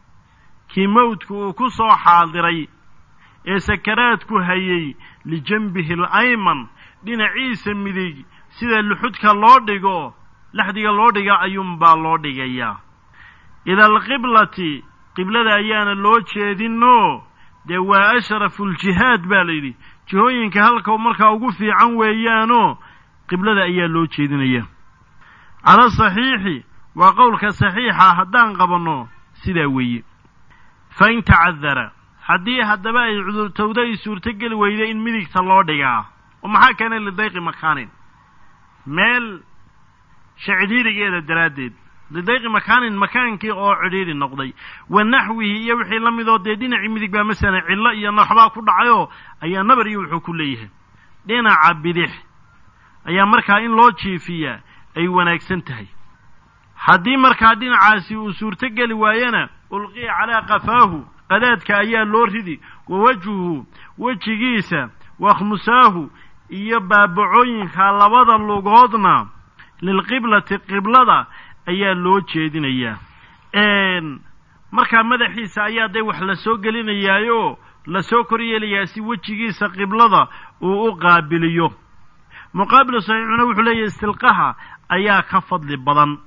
kii mawdku uu ku soo xaadiray ee sakaraadku hayay lijanbihi alayman dhinaciisa midig sida luxudka loo dhigo laxdiga loo dhiga ayuunbaa loo dhigayaa ila alqiblati qiblada ayaana loo jeedinoo dee waa ashrafuljihaad baa layidhi jihooyinka halka markaa ugu fiican weeyaanoo qiblada ayaa loo jeedinaya cala saxiixi waa qowlka saxiixa haddaan qabanno sidaa weeye fain tacadara haddii haddaba ay cudurtowda ay suurto geli weyda in midigta loo dhigaa oo maxaa keenay lidayqi makaanin meel cidhiirigeeda daraaddeed lidayqi makaanin makaankii oo cidhiiri noqday wa naxwihi iyo wixii la midoo dee dhinacii midig baa masalan cillo iyo naxbaa ku dhacayoo ayaa nabar iyo wuxuu ku leeyahay dhinaca bidix ayaa markaa in loo jiifiyaa ay wanaagsan tahay haddii markaa dhinacaasi uu suurto geli waayana ulqiya calaa qafaahu qadaadka ayaa loo ridi wa wajhuhu wejigiisa wa akhmusaahu iyo baabacooyinka labada lugoodna lilqiblati qiblada ayaa loo jeedinayaa markaa madaxiisa ayaa dee wax la soo gelinayaayoo la soo koryeelayaa si wejigiisa qiblada uu u qaabiliyo muqaabilu saxiixuna wuxuu leeyahay istilqaha ayaa ka fadli badan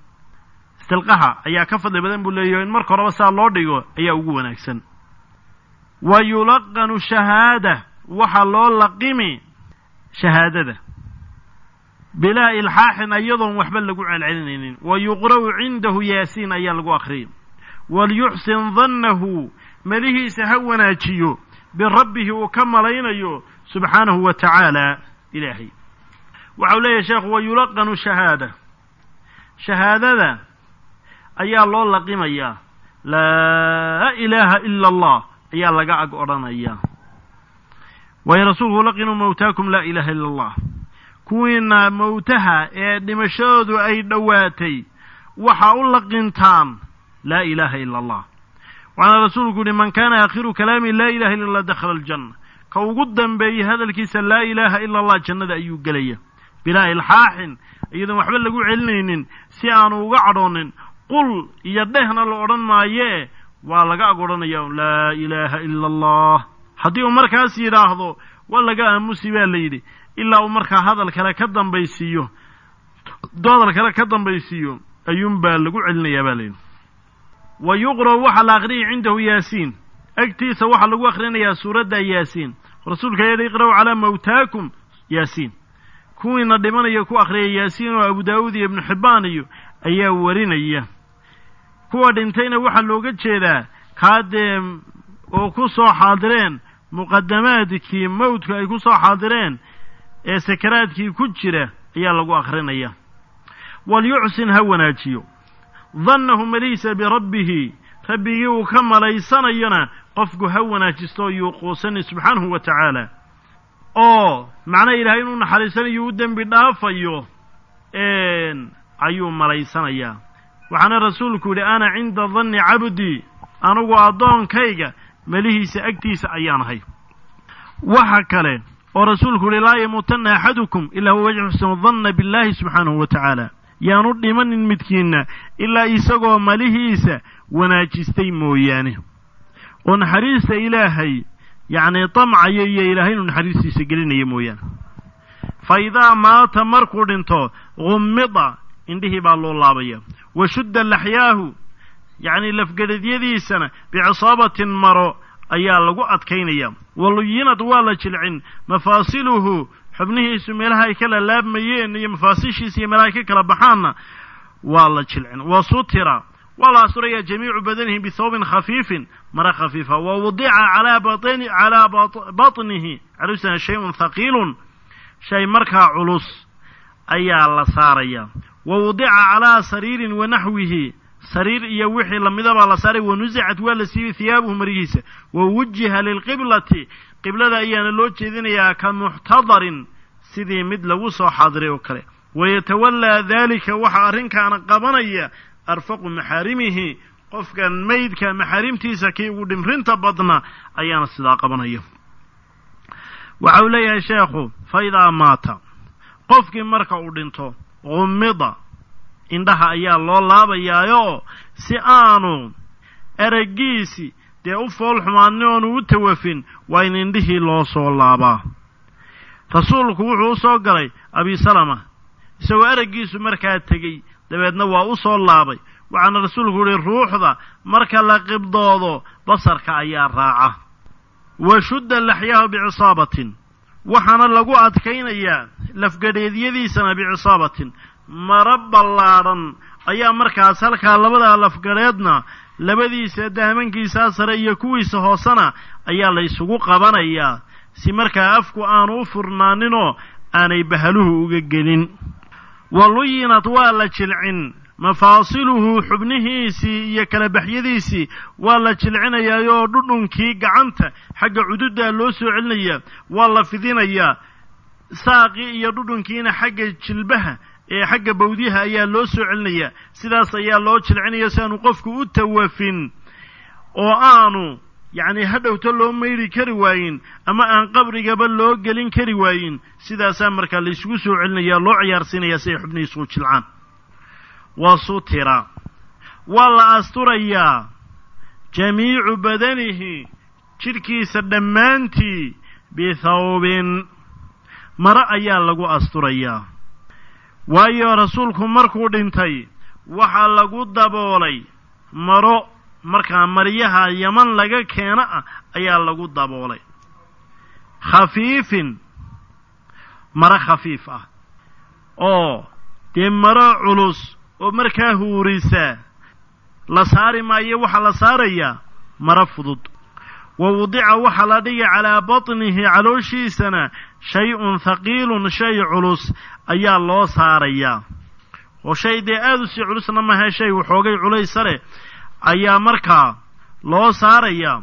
buu leeyahay in marka horeba saa loo dhigo ayaa ugu wanaagsan wa yulaqanu shahaada waxaa loo laqimi shahaadada bilaa ilxaaxin iyadoon waxba lagu celcelinaynin wa yuqra'u cindahu yaasiin ayaa lagu akhriyay waliyuxsin dannahu malihiisa ha wanaajiyo birabbihi uu ka malaynayo subxaanahu wa tacaala ilaahay waxau leeyahay sheekhu wa yulaqanu shahaadada ayaa loo laqimayaa laa ilaaha ila allah ayaa laga ag odhanayaa waayo rasuulku laqinuu mawtaakum laa ilaaha ila allah kuwiina mawtaha ee dhimashadoodu ay dhowaatay waxa u laqintaan laa ilaaha ila allah waxaana rasuulku yihi man kaana aakhiru kalaami laa ilaha illa allah dakhala aljanna ka ugu dambeeyey hadalkiisa laa ilaaha ila allah jannada ayuu gelaya bilaa ilxaaxin iyadoon waxba lagu celinaynin si aanu uga cadhoonin qul iyo dhehna la odhan maayee waa laga ag odhanaya laa ilaaha ila allah haddii uu markaas yidhaahdo waa laga aamusi baa la yidhi ilaa uu markaa hadal kale ka dambaysiiyo ayuunbaa lagu celinayaa baa layidhi wa yuqra'u waxaa la akhriyay cindahu yaasiin agtiisa waxaa lagu akhrinayaa suuradda yaasiin rasuulka yidhi iqra'u calaa mawtaakum yaasiin kuwiina dhimanaya ku akhriyay yaasiin oo abu daa'uud iyo ibnu xibbaan iyo ayaa warinaya kuwa dhintayna waxaa looga jeedaa kaadee oo ku soo xaadireen muqadamaadkii mawdka ay ku soo xaadireen ee sakaraadkii ku jira ayaa lagu akhrinayaa walyuxsin ha wanaajiyo dannahu malihiisa birabbihi rabbigii uu ka malaysanayona qofku ha wanaajisto yuuquusani subxaanahu wa tacaala oo macnaa ilaahay inuu naxariisanayo u dembi dhaafayo ayuu malaysanayaa waxaana rasuulku yidhi ana cinda danni cabdii anugu addoonkayga melihiisa agtiisa ayaan ahay waxa kale oo rasuulku yidhi laa yamuutanna axadukum ilaa huwa yaxsinu danna billaahi subxaanahu wa tacaala yaanu dhimanin midkiinna ilaa isagoo malihiisa wanaajistay mooyaane oo naxariista ilaahay yacnii tamcaya iyo ilaahay inuu naxariistiisa gelinaya mooyaane fa idaa maata markuu dhinto gummida indhihii baa loo laabaya wa shudda laxyaahu yacnii lafgadhadyadiisana bicisaabatin maro ayaa lagu adkaynaya waluyinad waa la jilcin mafaasiluhu xubnihiisu meelaha ay kala laabmayeen iyo mafaasishiisa iyo meelaha ay ka kala baxaanna waa la jilcin wa sutira waa la asturaya jamiicu badanihi bithawbin khafiifin mara khafiifa wa wudica calaa batnihi calusana shayun thaqiilun shay markaa culus ayaa la saaraya wa wudica calaa sariirin wa naxwihi sariir iyo wixii lamidabaa la saaray wanusicat waa la siibay hiyaabuhu marihiisa wa wujiha lilqiblati qiblada ayaana loo jeedinayaa ka muxtadarin sidii mid lagu soo xaadiray oo kale wayatawallaa daalika waxaa arrinkaana qabanaya arfaqu maxaarimihi qofkan maydka maxaarimtiisa kii ugu dhimrinta badna ayaana sidaa qabanaya waxa uu leeyahay sheekhu fa idaa maata qofkii marka uu dhinto gummida indhaha ayaa loo laabayaayoo si aanu eraggiisi dee u fool xumaadni oonu u tawafin waa in indhihii loo soo laabaa rasuulku wuxuu u soo galay abisalama isagoo eraggiisu markaa tegey dabeedna waa u soo laabay waxaana rasuulku yihi ruuxda marka la qibdoodo basarka ayaa raaca wa shudda laxyaahu bicisaabatin waxaana lagu adkaynayaa lafgadheedyadiisana bicisaabatin maro ballaadhan ayaa markaas halkaa labada lafgadheedna labadiisa daamankiisaa sare iyo kuwiisa hoosena ayaa la isugu qabanayaa si markaa afku aanu u furnaaninoo aanay bahaluhu uga gelin waluyinad waa la jilcin mafaasiluhu xubnihiisii iyo kala baxyadiisii waa la jilcinayaayoo dhudhunkii gacanta xagga cududdaa loo soo celinayaa waa la fidinayaa saaqii iyo dhudhunkiina xagga jilbaha ee xagga bawdyaha ayaa loo soo celinayaa sidaas ayaa loo jilcinaya si aanu qofku u tawafin oo aanu yacnii hadhowta loo maydhi kari waayin ama aan qabrigaba loo gelin kari waayin sidaasaa markaa la isugu soo celinayaa loo ciyaarsiinayaa si ay xubnihiisu u jilcaan wa sutira waa la asturayaa jamiicu badanihi jidhkiisa dhammaantii bithawbin maro ayaa lagu asturayaa waayo rasuulku markuu dhintay waxaa lagu daboolay maro markaa maryaha yaman laga keeno ah ayaa lagu daboolay khafiifin maro khafiif ah oo dee maro culus oo markaa huurisa la saari maayo waxaa la saarayaa maro fudud wa wudica waxaa la dhigay calaa batnihi calooshiisana shay-un thaqiilun shay culus ayaa loo saarayaa oo shay dee aada u sii culusna maha shay waxoogay culaysa leh ayaa markaa loo saarayaa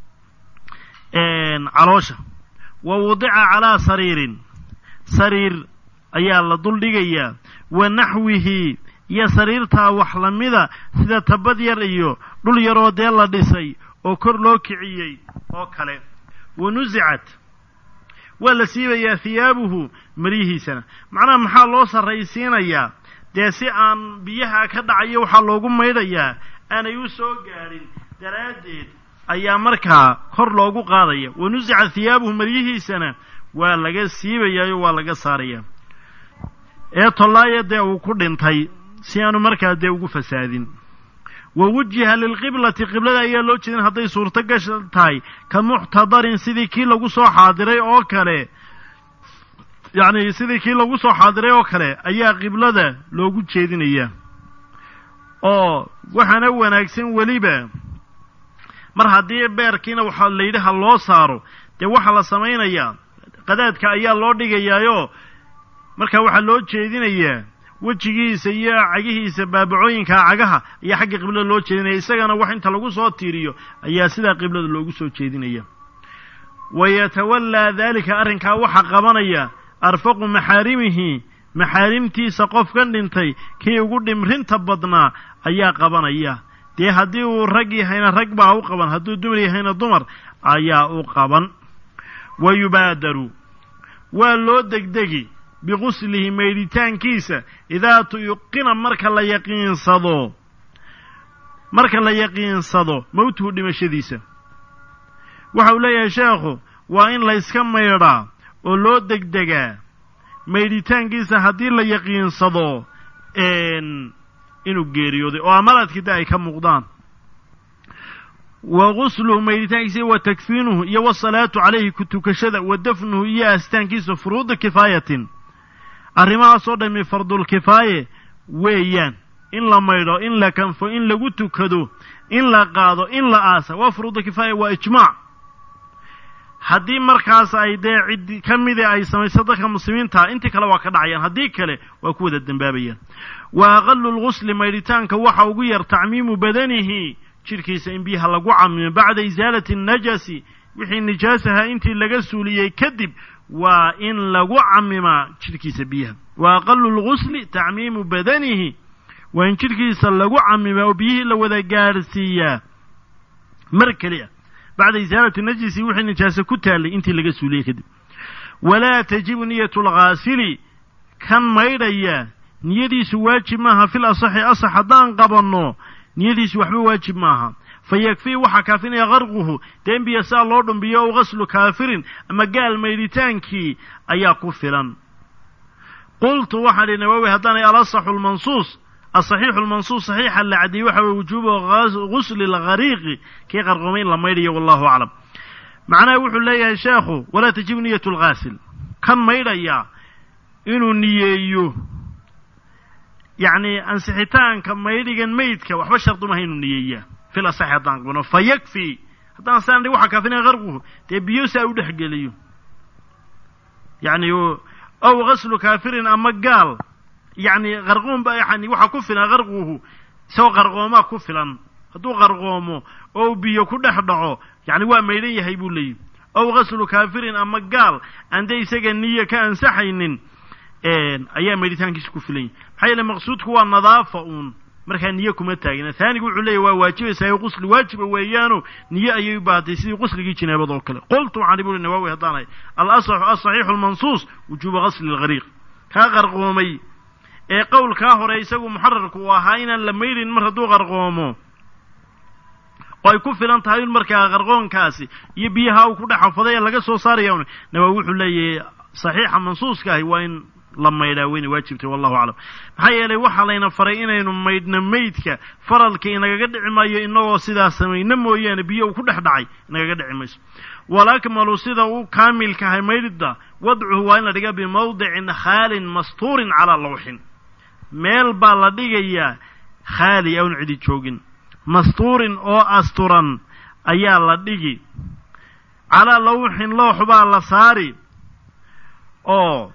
caloosha wa wudica calaa sariirin sariir ayaa la duldhigayaa wa naxwihi iyo sariirtaa wax lamida sida tabad yar iyo dhul yaroo dee la dhisay oo kor loo kiciyey oo kale wa nusicat waa la siibayaa hiyaabuhu maryihiisana macnaha maxaa loo sarraysiinayaa dee si aan biyaha ka dhacayo waxaa loogu maydhayaa aanay u soo gaadhin daraaddeed ayaa markaa kor loogu qaadaya wa nusicat hiyaabuhu maryihiisana waa laga siibayaayo waa laga saarayaa ee tollaaya dee uu ku dhintay si aanu markaa dee ugu fasaadin wawujiha lilqiblati qiblada ayaa loo jeedin hadday suurto gash tahay ka muxtadarin sidii kii lagu soo xaadiray oo kale yacni sidii kii lagu soo xaadiray oo kale ayaa qiblada loogu jeedinayaa oo waxaana wanaagsan weliba mar haddii beerkiina waxaa la yidhi ha loo saaro dee waxaa la samaynayaa qadaadka ayaa loo dhigayaayoo markaa waxaa loo jeedinayaa wejigiisa iyo cagihiisa baabacooyinka cagaha ayaa xagga qiblada loo jeedinaya isagana wax inta lagu soo tiiriyo ayaa sidaa qiblada loogu soo jeedinaya wayatawallaa daalika arrinkaa waxaa qabanaya arfaqu maxaarimihi maxaarimtiisa qofkan dhintay kii ugu dhimrinta badnaa ayaa qabanaya dee haddii uu rag yahayna rag baa u qaban hadduu dumar yahayna dumar ayaa u qaban wayubaadaru waa loo degdegi biquslihi maydhitaankiisa idaa tuyuqina marka la yaqiinsado mawtuhu dhimashadiisa waxa uu leeyahay sheekhu waa in la yska maydhaa oo loo degdegaa maydhitaankiisa haddii la yaqiinsado inuu geeriyooday oo amaraadkida ay ka muuqdaan wa gusluhu maydhitaankiisa wa takfiinuhu iyo wasalaatu calayhi ku tukashada wa dafnuhu iyo aastaankiisa furuuda kifaayatin arrimahaasoo dhammi fardulkifaaye weeyaan in la maydho in la kanfo in lagu tukado in la qaado in la aasa waa furuuda kifaaya waa ijmaac haddii markaas ay dee cid ka mida ay samayso dadka muslimiinta intii kale waa ka dhacayaan haddii kale waa ku wada dembaabayaan wa aqalu lgusli maydhitaanka waxa ugu yar tacmiimu badanihi jidhkiisa in biyaha lagu camimo bacda isaalati najasi wixii nijaasaha intii laga suuliyey kadib waa in lagu camimaa jidhkiisa biyaha wa aqalu lgusli tacmiimu badanihi waa in jidhkiisa lagu camimaa oo biyihii la wada gaadhsiiyaa mar keliya bacda isaalati najisi wixii nijaasa ku taallay intii laga suuliyey kadib walaa tajibu niyatu lghaasili kan maydhaya niyadiisu waajib maaha fil asaxi asax haddaan qabanno niyadiisu waxba waajib maaha fa yakfii waxaa kaafinaya qarquhu dembiya saa loo dhumbiyo ow ghaslu kaafirin ama gaal maydhitaankii ayaa ku filan qultu waxaan idhi nawowi haddaanay alasaxu lmansuus asaxiixu lmansuus saxiixa la cadiyey waxa weye wujuubu gusli lghariiqi kii qarqoomay in la maydhayo wallahu aclam macnaha wuxuu leeyahay sheekhu walaa tajibu niyatu lghaasil kan maydhaya inuu niyeeyo yacni ansixitaanka maydhigan maydka waxba shardumaha inuu niyeeyaa fil asaxi haddaan qabno fa yakfii haddaan saan waxaa kaafinaya qarquhu dee biyo saa u dhex geliyo yacni ow ghaslu kaafirin ama gaal yacni qarquun ba yani waxaa ku filan qarquhu isagoo qarqoomaa ku filan hadduu qarqoomo oo biyo ku dhex dhaco yacni waa maydhan yahay buu leeyihi ow ghaslu kaafirin ama gaal aan dee isaga niye ka ansaxaynin ayaa maydhitaankiisa ku filan yahay maxaa yeele maqsuudku waa nadaafa uun markaa niye kuma taagina haanigu wuxuu leeyahy waa waajibaysaa qusli waajiba weeyaano niye ayay u baahatay sidii qusligii jinaabada oo kale qultu waxaan ihi buri nawaawi haddaanay alasaxu asaxiixu almansuus wujuuba ghasli lghariiq kaa qarqoomay ee qowlkaa hore isagu muxararku uu ahaa inaan la maydhin mar hadduu qarqoomo oo ay ku filan tahay in markaa qarqoonkaasi iyo biyaha uu ku dhex hafaday ee laga soo saaraya nawaawi wuxuu leeyahay saxiixa mansuuska ahi waa in la maydhaa weyna waajibtay wallahu aclam maxaa yeelay waxaa layna faray inaynu maydhno maydka faralka inagaga dhici maayo inagoo sidaa samayna mooyaane biyo uu ku dhex dhacay inagaga dhici mayso walakmalu sida uu kaamilkahay maydhidda wadcuhu waa in la dhigaa bimawdicin khaalin mastuurin calaa lawxin meel baa la dhigayaa khaali awn cidi joogin mastuurin oo asturan ayaa la dhigi calaa lawxin loox baa la saari oo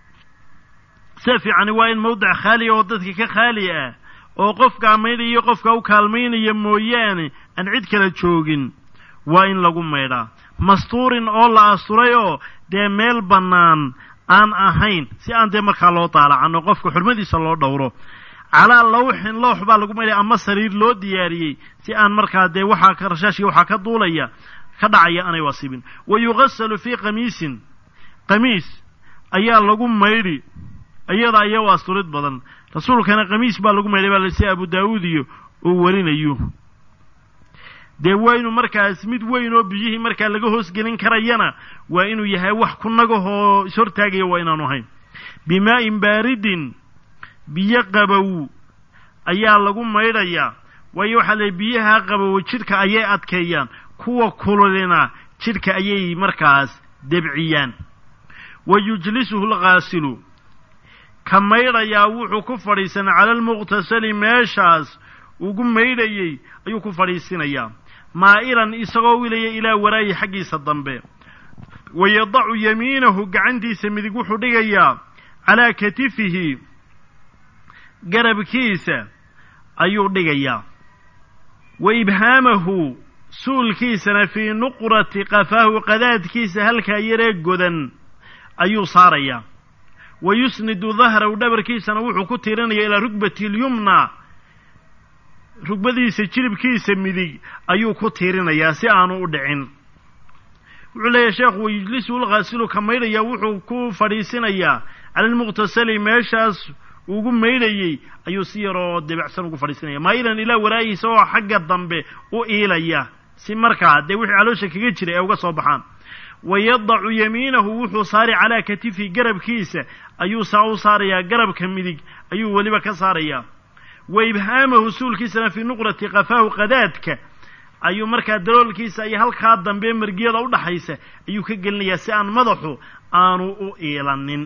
se fiicani waa in mawdic khaaliya oo dadka ka khaali ah oo qofka maydhayo qofka u kaalmaynaya mooyaane aan cid kala joogin waa in lagu maydhaa mastuurin oo la asturay oo dee meel bannaan aan ahayn si aan dee markaa loo daalacanno qofka xurmadiisa loo dhowro calaa lawxin loox baa lagu maydhaya ama sariir loo diyaariyey si aan markaa dee waxaa ka rashaashkii waxaa ka duulaya ka dhacaya aanay wasibin wa yugasalu fii qamiisin qamiis ayaa lagu maydhi iyada ayaa u asturid badan rasuulkana qamiis baa lagu maydhay baa lasi abu daawuud iyo uu warinayo dee waa inuu markaas mid weyn oo biyihii markaa laga hoos gelin karayana waa inuu yahay wax ku nagahoo ishortaagaya waa inaanu ahayn bimaa'in baaridin biyo qabow ayaa lagu maydhayaa waayo waxaa la biyaha qabow jidhka ayay adkeeyaan kuwa kululina jidhka ayay markaas debciyaan wayujlisuhu alghaasilu ka maydhayaa wuxuu ku fadhiisan cala almuqtasali meeshaas ugu maydhayey ayuu ku fadhiisinayaa maa'ilan isagoo wilaya ilaa waraayi xaggiisa dambe wayadacu yamiinahu gacantiisa midig wuxuu dhigayaa calaa katifihi garabkiisa ayuu dhigayaa wa ibhaamahu suulkiisana fii nuqrati qafaahu qadaadkiisa halkaa yaree godan ayuu saarayaa wa yusnidu dahrahu dhabarkiisana wuxuu ku tiirinayaa ilaa rugbati alyumna rugbadiisa jilibkiisa midig ayuu ku tiirinayaa si aanu u dhicin wuxuu leeyahay sheekhu wayujlisuhu alghaasilu ka maydhayaa wuxuu ku fadhiisinayaa cala almuqtasali meeshaas ugu maydhayey ayuu si yaroo debacsan ugu fadhiisinaya maa'ilan ilaa waraayihiisa oo xagga dambe u iilaya si markaa dee wixii caloosha kaga jira ee uga soo baxaan wayadacu yamiinahu wuxuu saari calaa katifi garabkiisa ayuu saa u saarayaa garabka midig ayuu weliba ka saarayaa wa ibhaamahu suulkiisana fii nuqrati qafaahu qadaadka ayuu markaa daloolkiisa iyo halkaa dambe margiyada u dhaxaysa ayuu ka gelinayaa si aan madaxu aanu u iilanin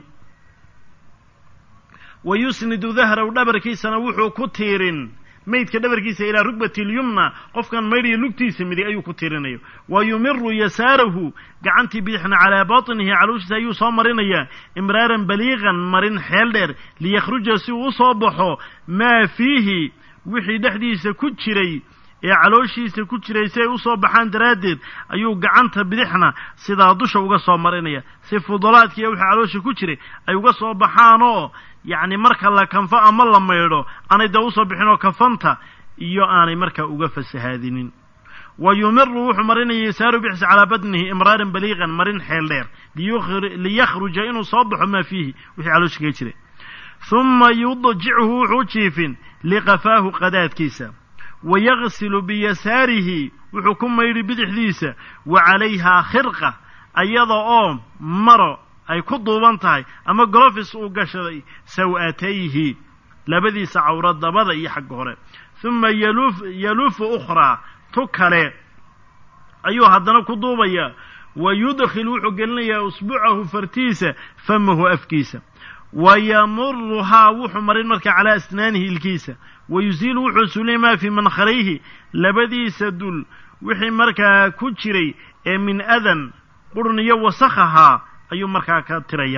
wa yusnidu dahrahu dhabarkiisana wuxuu ku tiirin maydka dhabarkiisa ilaa rugbati alyumna qofkan maydhaya lugtiisa midig ayuu ku tiirinayo wa yumiru yasaarahu gacantii bidixna calaa batnihi calooshiisa ayuu soo marinayaa imraaran baliiqan marin xeel dheer liyakhruja si uu u soo baxo maa fiihi wixii dhexdiisa ku jiray ee calooshiisa ku jiray si ay u soo baxaan daraaddeed ayuu gacanta bidixna sidaa dusha uga soo marinaya si fudulaadkiiyo wixii caloosha ku jiray ay uga soo baxaanoo yacni marka la kanfo ama la maydho aanay dee usoo bixinoo kafanta iyo aanay markaa uga fasahaadinin wa yumiru wuxuu marinaya yasaaru bixisa calaa badnihi imraaran baliiqan marin xeel dheer liyakhruja inuu soo baxo maa fiihi wixii caloosha kaga jiray huma yudjichu wuxuu jiifin liqafaahu qadaadkiisa wayagsilu biyasaarihi wuxuu ku maydhi bidixdiisa wa calayhaa khirqa ayada oo maro ay ku duuban tahay ama golofis uu gashaday saw'atayhi labadiisa cawro dabada iyo xagga hore huma yaluufu ukhraa tu kale ayuu haddana ku duubayaa wa yudkhilu wuxuu gelinayaa usbuucahu fartiisa famahu afkiisa wa yamuruhaa wuxuu marin markaa calaa asnaanihi ilkiisa wa yusiilu wuxuu suuliyay maa fii mankharayhi labadiisa dul wixii markaa ku jiray ee min adan qurun iyo wasakh ahaa ayuu markaa ka tiraya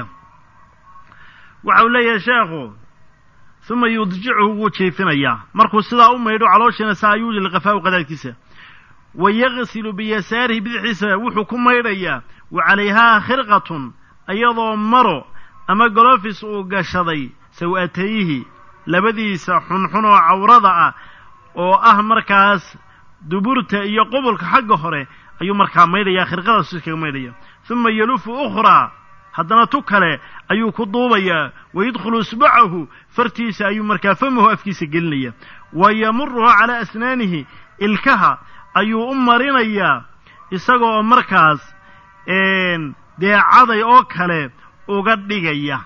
waxa uu leeyahay sheekhu huma yudjichu wuu jiifinayaa markuu sidaa u maydho calooshiina saa ayuu liqafaahu qadaadkiisa wa yagsilu biyasaarihi bidixdiisa wuxuu ku maydhayaa wa calayhaa khirqatun iyadoo maro ama golofis uu gashaday saw'atayhi labadiisa xunxun oo cawrada ah oo ah markaas duburta iyo qubulka xagga hore ayuu markaa maydhayaa khirqadaas iskaga maydhaya huma yalufu ukhraa haddana tu kale ayuu ku duubayaa wayadkhulu isbacahu fartiisa ayuu markaa famahu afkiisa gelinaya wa yamuruha calaa asnaanihi ilkaha ayuu u marinayaa isagoo markaas dee caday oo kale uga dhigaya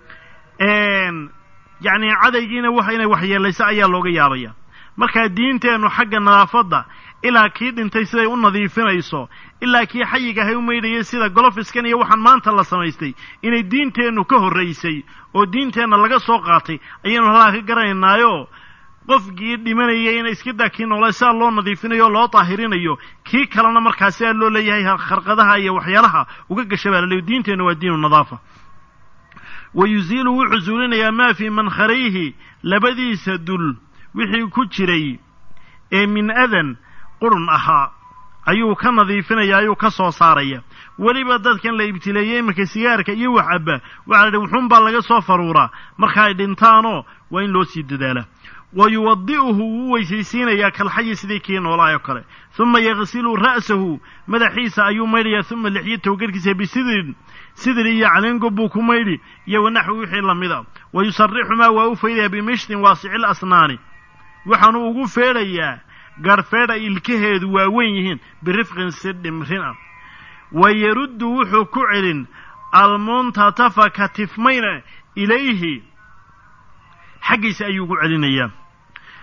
yacni cadaygiina wax inay waxyeelayso ayaa looga yaabaya markaa diinteennu xagga nadaafadda ilaa kii dhintay siday u nadiifinayso ilaa kii xayiga ahay u maydhayay sida golofiskan iyo waxaan maanta la samaystay inay diinteennu ka horraysay oo diinteenna laga soo qaatay ayaynu halaa ka garanaynaayo qofkii dhimanayay ina iska daa kii noolay sidaa loo nadiifinayo o loo daahirinayo kii kalena markaa sidaa loo leeyahay kharqadaha iyo waxyaalaha uga gasha baa laleeyahy diinteenna waa diinu nadaafa wa yusiilu wuxuu suulinayaa maa fii mankharayhi labadiisa dul wixii ku jiray ee min adan qurun ahaa ayuu ka nadiifinaya ayuu ka soo saaraya weliba dadkan la ibtileeyey iminka sigaarka iyo wax abba waxaa la idhi wuxuunbaa laga soo faruuraa marka ay dhintaanoo waa in loo sii dadaala wa yuwadi'uhu wuu weysaysiinayaa kalxayi sidii kii noolaa oo kale huma yagsilu ra'sahu madaxiisa ayuu maydhayaa huma lixyatahu garhkiisa bisidrin sidri iyo caleengob buu ku maydhi iyo wanaxwi wixii lamida wa yusarixumaa waa u faydayaa bimishtin waasicil asnaani waxaanu ugu feedhayaa garhfeedha ilkaheedu waa weyn yihiin birifqin si dhimrin ah wa yaruddu wuxuu ku celin almuntatafa katifmayna ilayhi xaggiisa ayuu ugu celinayaa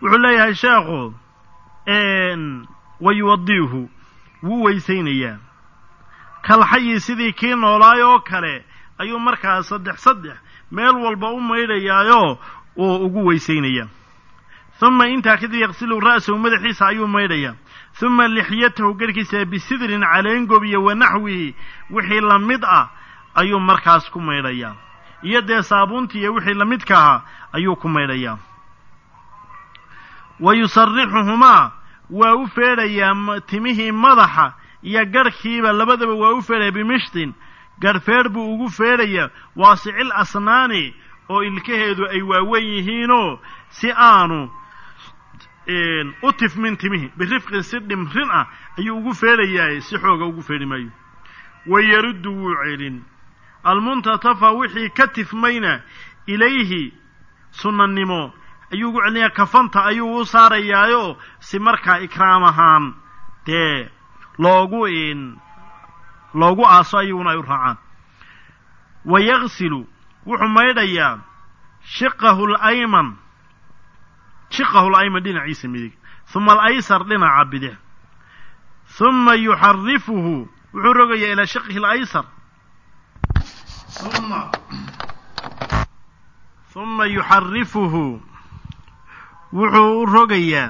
wuxuu leeyahay sheekhu wayuwadiihu wuu weysaynayaa kalxayi sidii kii noolaay oo kale ayuu markaa saddex meel walba u maydhayaayoo uu ugu weysaynayaa uma intaa kadib yaqsilu ra'sahu madaxiisa ayuu maydhayaa uma lixyatahu garhkiisa bisidrin caleengob iyo wanaxwihi wixii la mid ah ayuu markaas ku maydhayaa iyo dee saabuuntii iyo wixii la midka ahaa ayuu ku maydhayaa wa yusarrixuhumaa waa u feedhayaa timihii madaxa iyo garhkiiba labadaba waa u feedhaya bimishtin garhfeedh buu ugu feedhayaa waasicil asnaani oo ilkaheedu ay waaweyn yihiinoo si aanu u tifmin timihii birifqin si dhimrin ah ayuu ugu feedhayaa si xooga ugu feedhi maayo wayaruddu wuu celin almuntatafa wixii ka tifmayna ilayhi sunnanimo ayuu ugu celinayaa kafanta ayuu u saarayaayo si markaa ikraam ahaan dee loogu aaso ayaguna ay u raacaan wayaqsilu wuxuu maydhayaa shiqahu alayman dhinaciisa midig uma alaysar dhinaca bidix uma yuxarifuhu wuxuu rogayaa ilaa shiqihi alaysar uma yuxarifuhu wuxuu u rogayaa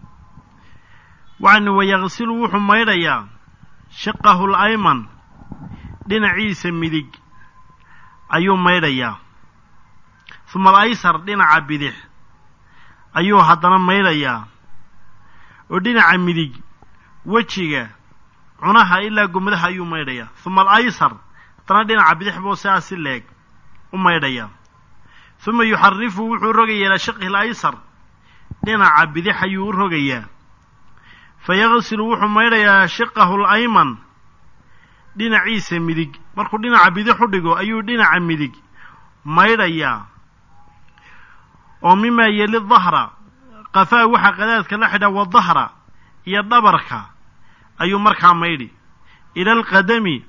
wayaqsilu wuxuu maydhayaa shiqahu alayman dhinaciisa midig ayuu maydhayaa uma alaysar dhinaca bidix ayuu haddana maydhayaa oo dhinaca midig wejiga cunaha ilaa gomadaha ayuu maydhayaa uma alaysar haddana dhinaca bidix buu sidaas si leeg u maydhayaa uma yuxarifu wuxuu rogayaa ilaa shiqihi alaysar dhinaca bidix ayuu u rogayaa fayaqsilu wuxuu maydhayaa shiqahu alayman dhinaciisa midig markuu dhinaca bidix u dhigo ayuu dhinaca midig maydhayaa oo mimaa yeli dahra qafaa waxa qadaadka la xidha wadahra iyo dhabarka ayuu markaa maydhi ila alqadami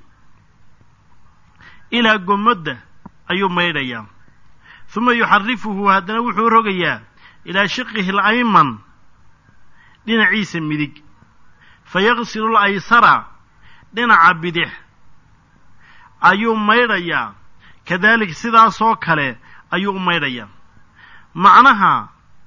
ilaa gomadda ayuu maydhayaa uma yuxarifuhu haddana wuxuu rogayaa ilaa shiqihi alayman dhinaciisa midig fayaqsilu alaysara dhinaca bidix ayuu maydhayaa kadalik sidaasoo kale ayuu u maydhayaa macnaha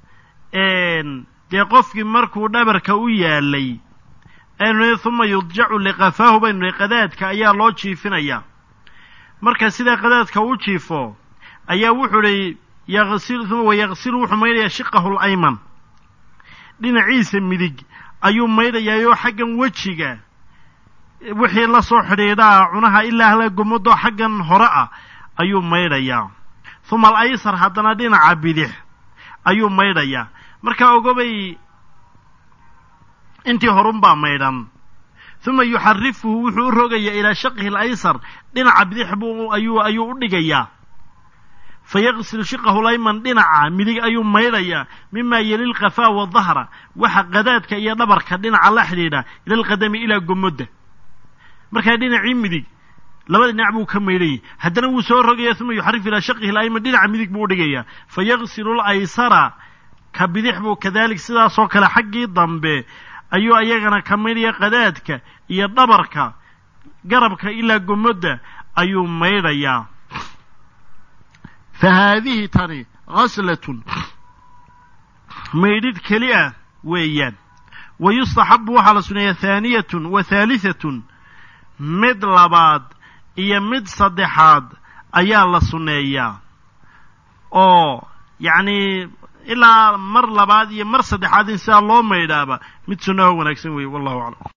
dee qofkii markuu dhabarka u yaalay aynu uma yudjacu liqafaahu baynu qadaadka ayaa loo jiifinayaa marka sidaa qadaadka u jiifo ayaa wuxuu hi wayaqsilu wuxuu maydhayaa shiqahu alayman dhinaciisa midig ayuu maydhayaayoo xaggan wejiga wixii la soo xidhiidhaa cunaha ilaa hala gomadoo xaggan hore ah ayuu maydhayaa uma alaysar haddana dhinaca bidix ayuu maydhayaa markaa ogobay intii horunbaa maydhan uma yuxarifuhu wuxuu u rogayaa ilaa shaqihi alaysar dhinaca bidix ayuu u dhigayaa fayaqsilu shiqahu alayman dhinaca midig ayuu maydhayaa mimaa yeli lqafaa wadahra waxa qadaadka iyo dhabarka dhinaca la xidhiidha ila alqadami ilaa gomodda markaa dhinacii midig labada dhinac buu ka maydhayay haddana wuu soo rogaya uma yuxarif ilaa shaqihi alayman dhinaca midig buu u dhigayaa fayaqsilu alaysara ka bidix buu kadalik sidaasoo kale xaggii dambe ayuu ayagana ka maydhaya qadaadka iyo dhabarka garabka ilaa gomodda ayuu maydhayaa fa haadihi tani ghaslatun maydhid keli ah weeyaan wa yustaxabu waxaa la suneeyaa haaniyatun wa haalihatun mid labaad iyo mid saddexaad ayaa la sunneeyaa oo yacnii ilaa mar labaad iyo mar saddexaad in sidaa loo maydhaaba mid sunnaho wanaagsan weeye wallahu aclam